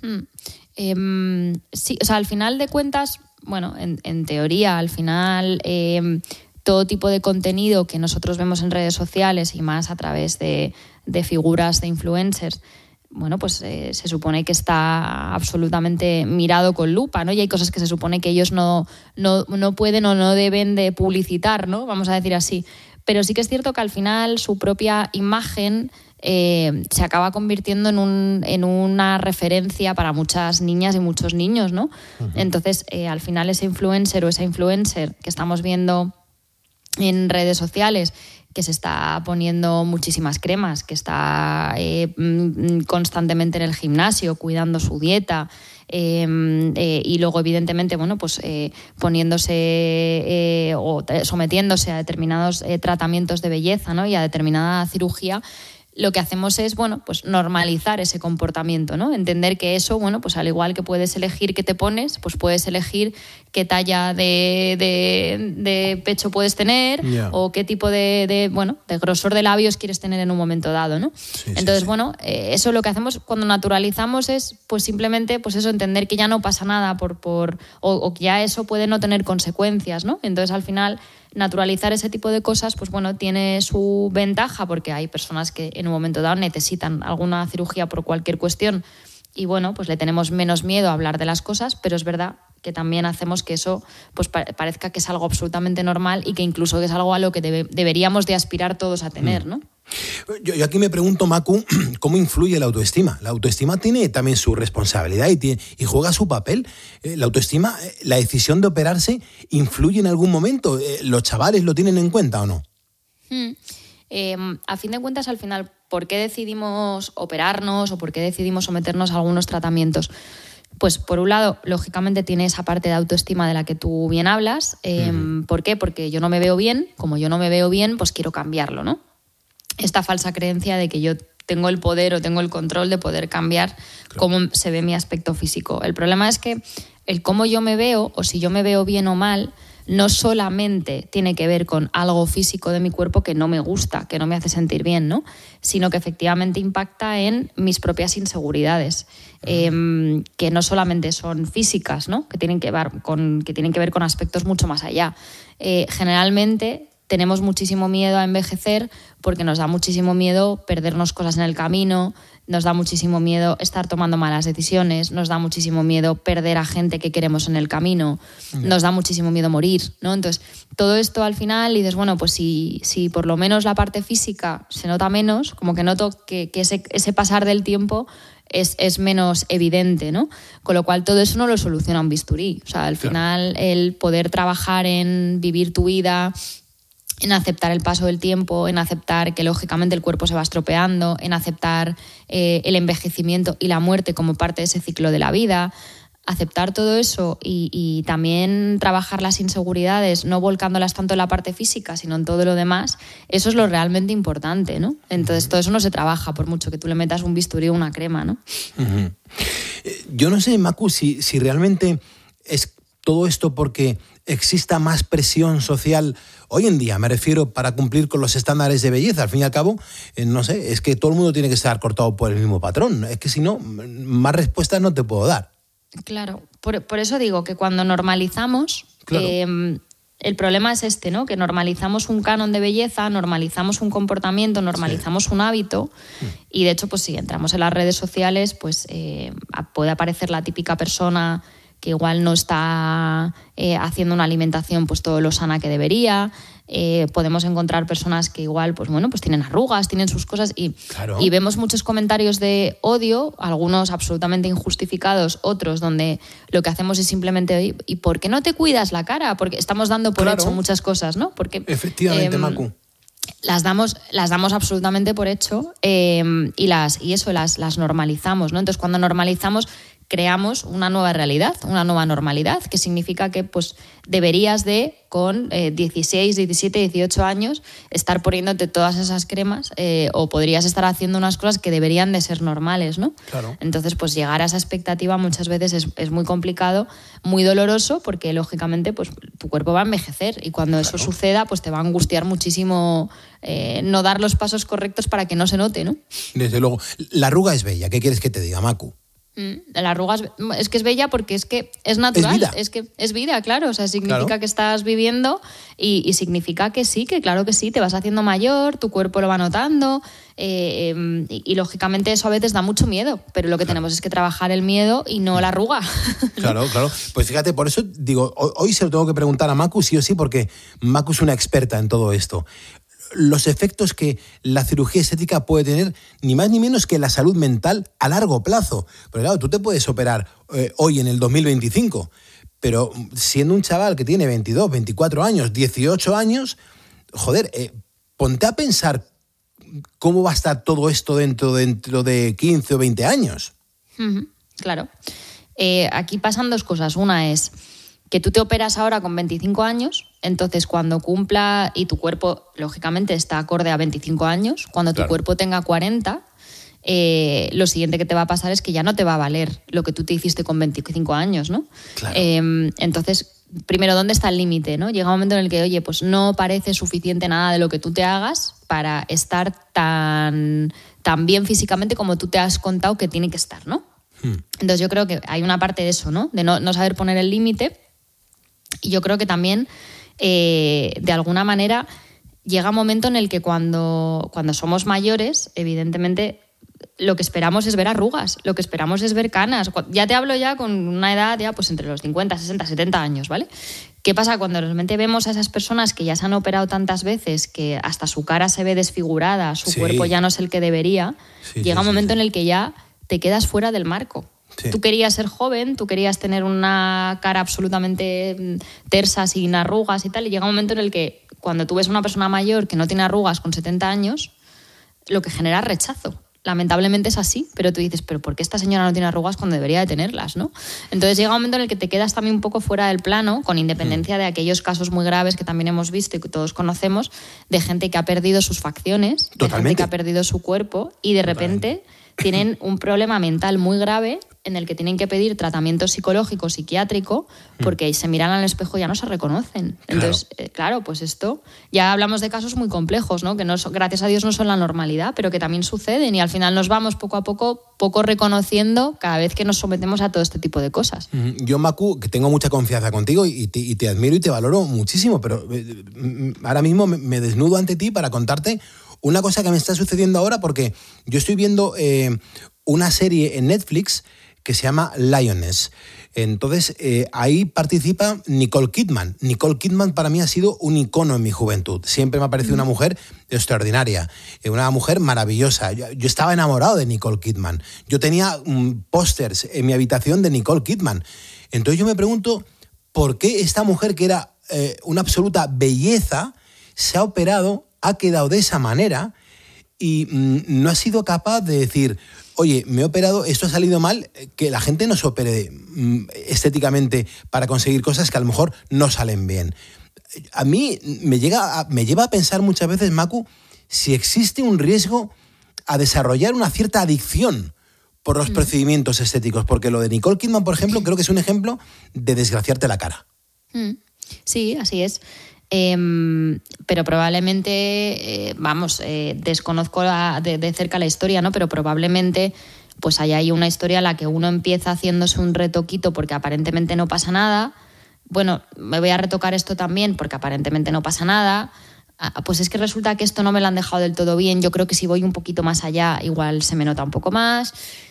Sí, o sea, al final de cuentas, bueno, en teoría, al final todo tipo de contenido que nosotros vemos en redes sociales y más a través de figuras de influencers, bueno, pues se supone que está absolutamente mirado con lupa, ¿no? Y hay cosas que se supone que ellos no pueden o no deben de publicitar, ¿no? Vamos a decir así. Pero sí que es cierto que al final su propia imagen se acaba convirtiendo en una referencia para muchas niñas y muchos niños, ¿no? Uh-huh. Entonces, al final ese influencer o esa influencer que estamos viendo en redes sociales, que se está poniendo muchísimas cremas, que está constantemente en el gimnasio, cuidando su dieta, y luego evidentemente poniéndose o sometiéndose a determinados tratamientos de belleza, ¿no? Y a determinada cirugía, lo que hacemos es, normalizar ese comportamiento, ¿no? Entender que eso, al igual que puedes elegir qué te pones, pues puedes elegir qué talla de pecho puedes tener, o qué tipo de grosor de labios quieres tener en un momento dado, ¿no? Entonces, eso lo que hacemos cuando naturalizamos es, pues simplemente, pues eso, entender que ya no pasa nada o que ya eso puede no tener consecuencias, ¿no? Entonces, al final, naturalizar ese tipo de cosas, pues tiene su ventaja, porque hay personas que en un momento dado necesitan alguna cirugía por cualquier cuestión y pues le tenemos menos miedo a hablar de las cosas, pero es verdad que también hacemos que eso pues parezca que es algo absolutamente normal y que incluso es algo a lo que deberíamos de aspirar todos a tener, ¿no? Yo aquí me pregunto, Macu, ¿cómo influye la autoestima? La autoestima tiene también su responsabilidad y juega su papel. La autoestima, la decisión de operarse, ¿influye en algún momento? ¿Los chavales lo tienen en cuenta o no? A fin de cuentas, al final, ¿por qué decidimos operarnos o por qué decidimos someternos a algunos tratamientos? Pues por un lado, lógicamente tiene esa parte de autoestima de la que tú bien hablas. ¿Por qué? Porque yo no me veo bien. Como yo no me veo bien, pues quiero cambiarlo, ¿no? Esta falsa creencia de que yo tengo el poder o tengo el control de poder cambiar cómo se ve mi aspecto físico. El problema es que el cómo yo me veo o si yo me veo bien o mal no solamente tiene que ver con algo físico de mi cuerpo que no me gusta, que no me hace sentir bien, ¿no? Sino que efectivamente impacta en mis propias inseguridades, que no solamente son físicas, ¿no? Que tienen que ver con aspectos mucho más allá. Generalmente tenemos muchísimo miedo a envejecer porque nos da muchísimo miedo perdernos cosas en el camino, nos da muchísimo miedo estar tomando malas decisiones, nos da muchísimo miedo perder a gente que queremos en el camino, nos da muchísimo miedo morir, ¿no? Entonces, todo esto al final dices, pues si por lo menos la parte física se nota menos, como que noto que ese pasar del tiempo es menos evidente, ¿no? Con lo cual todo eso no lo soluciona un bisturí. O sea, al final el poder trabajar en vivir tu vida, en aceptar el paso del tiempo, en aceptar que lógicamente el cuerpo se va estropeando, en aceptar el envejecimiento y la muerte como parte de ese ciclo de la vida, aceptar todo eso y también trabajar las inseguridades, no volcándolas tanto en la parte física, sino en todo lo demás, eso es lo realmente importante, ¿no? Entonces todo eso no se trabaja por mucho que tú le metas un bisturí o una crema, ¿no? Yo no sé, Macu, si realmente es todo esto porque exista más presión social hoy en día, me refiero, para cumplir con los estándares de belleza. Al fin y al cabo, no sé, es que todo el mundo tiene que estar cortado por el mismo patrón. Es que si no, más respuestas no te puedo dar. Claro, por eso digo que cuando normalizamos, el problema es este, ¿no? Que normalizamos un canon de belleza, normalizamos un comportamiento, normalizamos un hábito y de hecho, pues si entramos en las redes sociales, pues puede aparecer la típica persona que igual no está haciendo una alimentación pues todo lo sana que debería. Podemos encontrar personas que igual pues tienen arrugas, tienen sus cosas y vemos muchos comentarios de odio, algunos absolutamente injustificados, otros donde lo que hacemos es simplemente ¿y por qué no te cuidas la cara? Porque estamos dando por hecho muchas cosas, ¿no? Porque efectivamente, Macu. Las damos absolutamente por hecho y las normalizamos, ¿no? Entonces cuando normalizamos creamos una nueva realidad, una nueva normalidad, que significa que pues deberías de, con 16, 17, 18 años, estar poniéndote todas esas cremas o podrías estar haciendo unas cosas que deberían de ser normales, ¿no? Claro. Entonces, pues llegar a esa expectativa muchas veces es muy complicado, muy doloroso, porque lógicamente pues tu cuerpo va a envejecer y cuando eso suceda, pues te va a angustiar muchísimo no dar los pasos correctos para que no se note, ¿no? Desde luego. La arruga es bella, ¿qué quieres que te diga, Macu? La arruga es que es bella porque es que es natural, es que es vida, claro, o sea, significa que estás viviendo y significa que sí, que claro que sí, te vas haciendo mayor, tu cuerpo lo va notando y lógicamente eso a veces da mucho miedo, pero lo que tenemos es que trabajar el miedo y no la arruga. Claro. Pues fíjate, por eso digo, hoy se lo tengo que preguntar a Macu sí o sí, porque Macu es una experta en todo esto. Los efectos que la cirugía estética puede tener, ni más ni menos que la salud mental a largo plazo. Pero claro, tú te puedes operar hoy en el 2025, pero siendo un chaval que tiene 22, 24 años, 18 años, joder, ponte a pensar cómo va a estar todo esto dentro de 15 o 20 años. Claro. Aquí pasan dos cosas. Una es que tú te operas ahora con 25 años, entonces cuando cumpla, y tu cuerpo lógicamente está acorde a 25 años, cuando tu cuerpo tenga 40, lo siguiente que te va a pasar es que ya no te va a valer lo que tú te hiciste con 25 años, ¿no? Claro. Entonces, primero, ¿dónde está el límite, no? Llega un momento en el que, oye, pues no parece suficiente nada de lo que tú te hagas para estar tan bien físicamente como tú te has contado que tiene que estar, ¿no? Entonces yo creo que hay una parte de eso, ¿no? De no saber poner el límite. Y yo creo que también, de alguna manera, llega un momento en el que cuando somos mayores, evidentemente, lo que esperamos es ver arrugas, lo que esperamos es ver canas. Ya te hablo ya con una edad ya pues entre los 50, 60, 70 años, ¿vale? ¿Qué pasa cuando realmente vemos a esas personas que ya se han operado tantas veces que hasta su cara se ve desfigurada, su cuerpo ya no es el que debería? Llega un momento en el que ya te quedas fuera del marco. Tú querías ser joven, tú querías tener una cara absolutamente tersa, sin arrugas y tal, y llega un momento en el que cuando tú ves a una persona mayor que no tiene arrugas con 70 años, lo que genera es rechazo. Lamentablemente es así, pero tú dices, ¿pero por qué esta señora no tiene arrugas cuando debería de tenerlas, ¿no? Entonces llega un momento en el que te quedas también un poco fuera del plano, con independencia de aquellos casos muy graves que también hemos visto y que todos conocemos, de gente que ha perdido sus facciones, de gente que ha perdido su cuerpo y de repente tienen un problema mental muy grave en el que tienen que pedir tratamiento psicológico, psiquiátrico, porque se miran al espejo y ya no se reconocen. Entonces, claro, pues esto, ya hablamos de casos muy complejos, ¿no? Que no, gracias a Dios no son la normalidad, pero que también suceden y al final nos vamos poco a poco reconociendo cada vez que nos sometemos a todo este tipo de cosas. Yo, Macu, que tengo mucha confianza contigo y te admiro y te valoro muchísimo, pero ahora mismo me desnudo ante ti para contarte una cosa que me está sucediendo ahora, porque yo estoy viendo una serie en Netflix que se llama Lioness. Entonces, ahí participa Nicole Kidman. Nicole Kidman para mí ha sido un icono en mi juventud. Siempre me ha parecido una mujer extraordinaria, una mujer maravillosa. Yo estaba enamorado de Nicole Kidman. Yo tenía pósters en mi habitación de Nicole Kidman. Entonces yo me pregunto, ¿por qué esta mujer que era una absoluta belleza se ha operado, ha quedado de esa manera y no ha sido capaz de decir, oye, me he operado, esto ha salido mal, que la gente no se opere estéticamente para conseguir cosas que a lo mejor no salen bien? A mí me lleva a pensar muchas veces, Macu, si existe un riesgo a desarrollar una cierta adicción por los procedimientos estéticos, porque lo de Nicole Kidman, por ejemplo, creo que es un ejemplo de desgraciarte la cara. Sí, así es. Pero probablemente, desconozco de cerca la historia, ¿no? Pero probablemente pues hay ahí una historia en la que uno empieza haciéndose un retoquito porque aparentemente no pasa nada. Bueno, me voy a retocar esto también porque aparentemente no pasa nada. Pues es que resulta que esto no me lo han dejado del todo bien. Yo creo que si voy un poquito más allá, igual se me nota un poco más.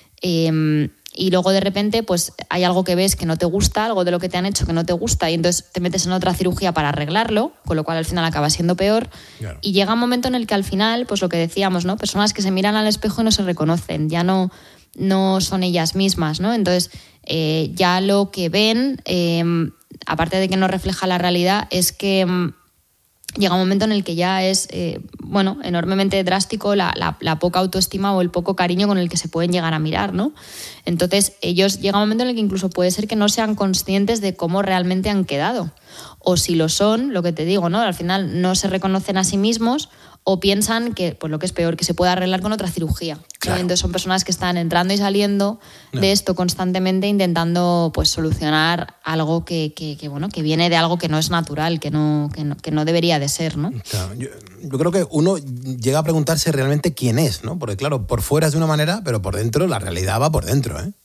Y luego de repente pues hay algo que ves que no te gusta, algo de lo que te han hecho que no te gusta y entonces te metes en otra cirugía para arreglarlo, con lo cual al final acaba siendo peor. Claro. Y llega un momento en el que al final, pues lo que decíamos, ¿no? Personas que se miran al espejo y no se reconocen, ya no son ellas mismas, ¿no? Entonces ya lo que ven, aparte de que no refleja la realidad, es que llega un momento en el que ya es enormemente drástico la poca autoestima o el poco cariño con el que se pueden llegar a mirar, ¿no? Entonces ellos llega un momento en el que incluso puede ser que no sean conscientes de cómo realmente han quedado, o si lo son, lo que te digo, ¿no? Al final no se reconocen a sí mismos o piensan que, pues lo que es peor, que se puede arreglar con otra cirugía. Claro. Entonces son personas que están entrando y saliendo de esto constantemente, intentando pues solucionar algo que viene de algo que no es natural, que no debería de ser, ¿no? Claro, yo creo que uno llega a preguntarse realmente quién es, ¿no? Porque claro, por fuera es de una manera, pero por dentro la realidad va por dentro, ¿eh?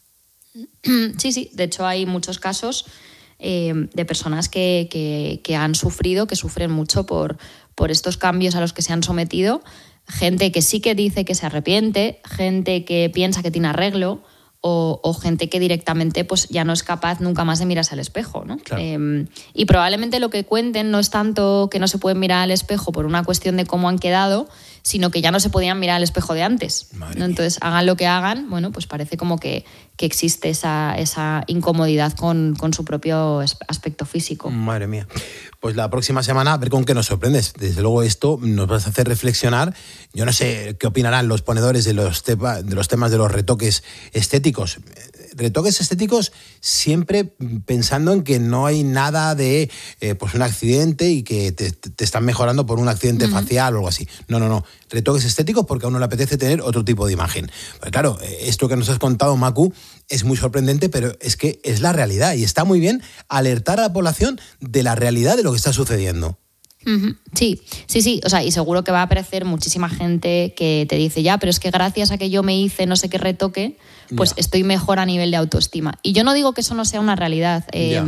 Sí, de hecho hay muchos casos de personas que han sufrido, que sufren mucho por estos cambios a los que se han sometido, gente que sí que dice que se arrepiente, gente que piensa que tiene arreglo o gente que directamente pues ya no es capaz nunca más de mirarse al espejo, ¿no? Claro. Y probablemente lo que cuenten no es tanto que no se pueden mirar al espejo por una cuestión de cómo han quedado, sino que ya no se podían mirar al espejo de antes, ¿no? Entonces, hagan lo que hagan, bueno, pues parece como que existe esa incomodidad con su propio aspecto físico. Madre mía. Pues la próxima semana a ver con qué nos sorprendes. Desde luego esto nos vas a hacer reflexionar. Yo no sé qué opinarán los ponedores de los temas de los retoques estéticos. Retoques estéticos siempre pensando en que no hay nada de pues un accidente y que te están mejorando por un accidente facial o algo así. No. Retoques estéticos porque a uno le apetece tener otro tipo de imagen. Pues claro, esto que nos has contado, Macu, es muy sorprendente, pero es que es la realidad y está muy bien alertar a la población de la realidad de lo que está sucediendo. Sí. O sea, y seguro que va a aparecer muchísima gente que te dice, ya, pero es que gracias a que yo me hice no sé qué retoque, pues estoy mejor a nivel de autoestima. Y yo no digo que eso no sea una realidad.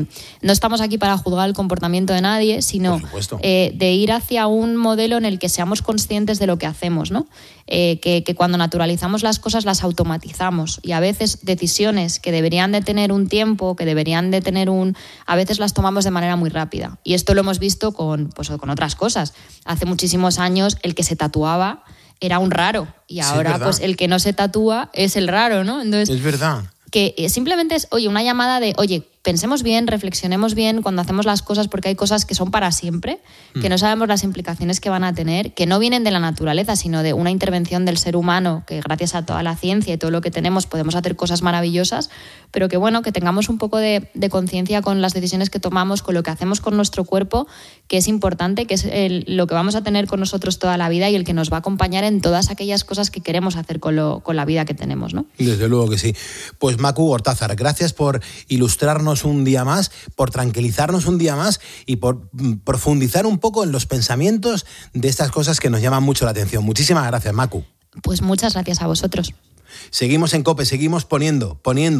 No estamos aquí para juzgar el comportamiento de nadie, sino de ir hacia un modelo en el que seamos conscientes de lo que hacemos, ¿no? Que cuando naturalizamos las cosas las automatizamos y a veces decisiones que deberían de tener un tiempo, que deberían de tener a veces las tomamos de manera muy rápida. Y esto lo hemos visto con otras cosas. Hace muchísimos años el que se tatuaba era un raro y ahora pues el que no se tatúa es el raro, ¿no? Entonces, es verdad. Que simplemente es, una llamada de, pensemos bien, reflexionemos bien cuando hacemos las cosas, porque hay cosas que son para siempre, que no sabemos las implicaciones que van a tener, que no vienen de la naturaleza, sino de una intervención del ser humano, que gracias a toda la ciencia y todo lo que tenemos podemos hacer cosas maravillosas, pero que que tengamos un poco de conciencia con las decisiones que tomamos, con lo que hacemos con nuestro cuerpo, que es importante, que es lo que vamos a tener con nosotros toda la vida y el que nos va a acompañar en todas aquellas cosas que queremos hacer con la vida que tenemos, ¿no? Desde luego que sí. Pues Macu Ortázar, gracias por ilustrarnos un día más, por tranquilizarnos un día más y por profundizar un poco en los pensamientos de estas cosas que nos llaman mucho la atención. Muchísimas gracias, Macu. Pues muchas gracias a vosotros. Seguimos en COPE, seguimos poniendo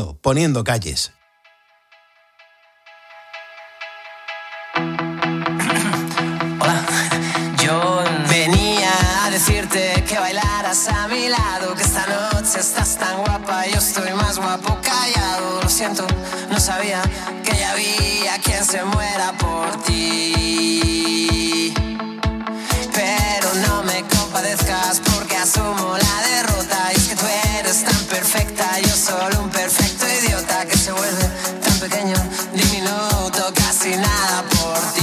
calles. Hola, yo venía a decirte que bailaras a mi lado, que esta noche estás tan guapa, yo estoy más guapo callado. Lo siento, no sabía que ya había quien se muera por ti. Pero no me compadezcas porque asumo la derrota. Y es que tú eres tan perfecta, yo solo un perfecto idiota que se vuelve tan pequeño, diminuto, casi nada por ti.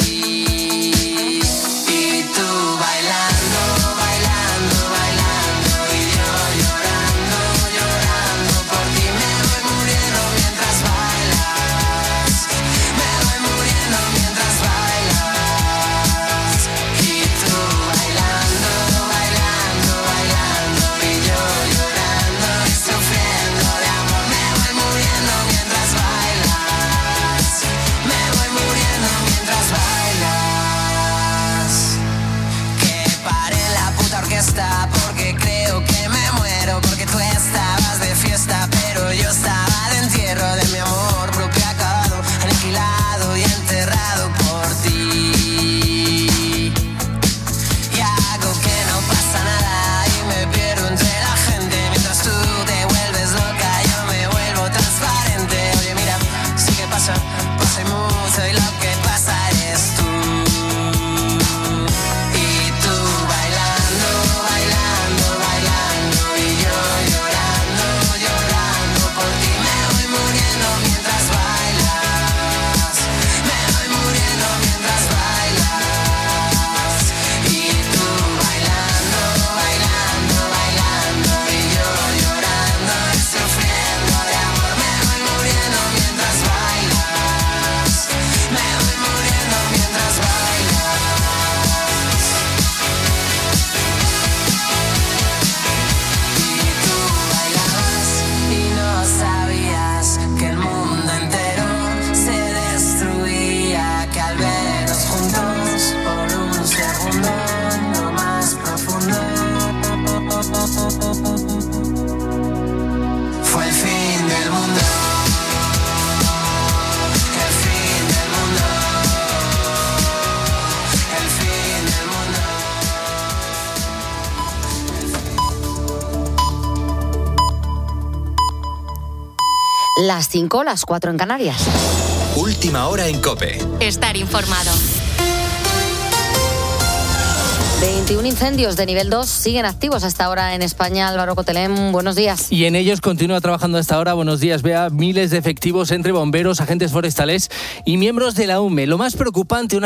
Y tú bailando, bailando, bailando, y yo llorando, llorando por ti. Me voy muriendo mientras bailas, me voy muriendo mientras bailas. Y tú bailando, bailando, bailando, y yo llorando y sufriendo de amor. Me voy muriendo mientras bailas, me voy muriendo mientras bailas. Que pare la puta orquesta porque creo que me muero, porque tú estabas de fiesta pero yo estaba de entierro de mi amor propio acabado, aniquilado y enterrado por ti. Y hago que no pasa nada y me pierdo entre la gente mientras tú te vuelves loca, yo me vuelvo transparente. Oye mira, sí que pasa mucho y lo que pasa eres tú. Y tú bailando, bailando, bailando, y yo llorando, llorando por ti. Me voy muriendo mientras bailas, me voy muriendo mientras bailas. Y tú bailando, bailando, bailando, y yo llorando y sufriendo de amor. Me voy muriendo mientras bailas, me voy muriendo mientras bailas. Y tú bailabas y no sabías que el mundo entero se destruía, que al vernos juntos por un segundo en lo más profundo fue el fin del mundo. El fin del mundo. El fin del mundo. Las 5, las 4 en Canarias. Última hora en COPE. Estar informado. 21 incendios de nivel 2 siguen activos hasta ahora en España. Álvaro Cotelén, buenos días. Y en ellos continúa trabajando hasta ahora, buenos días, Bea, miles de efectivos entre bomberos, agentes forestales y miembros de la UME. Lo más preocupante,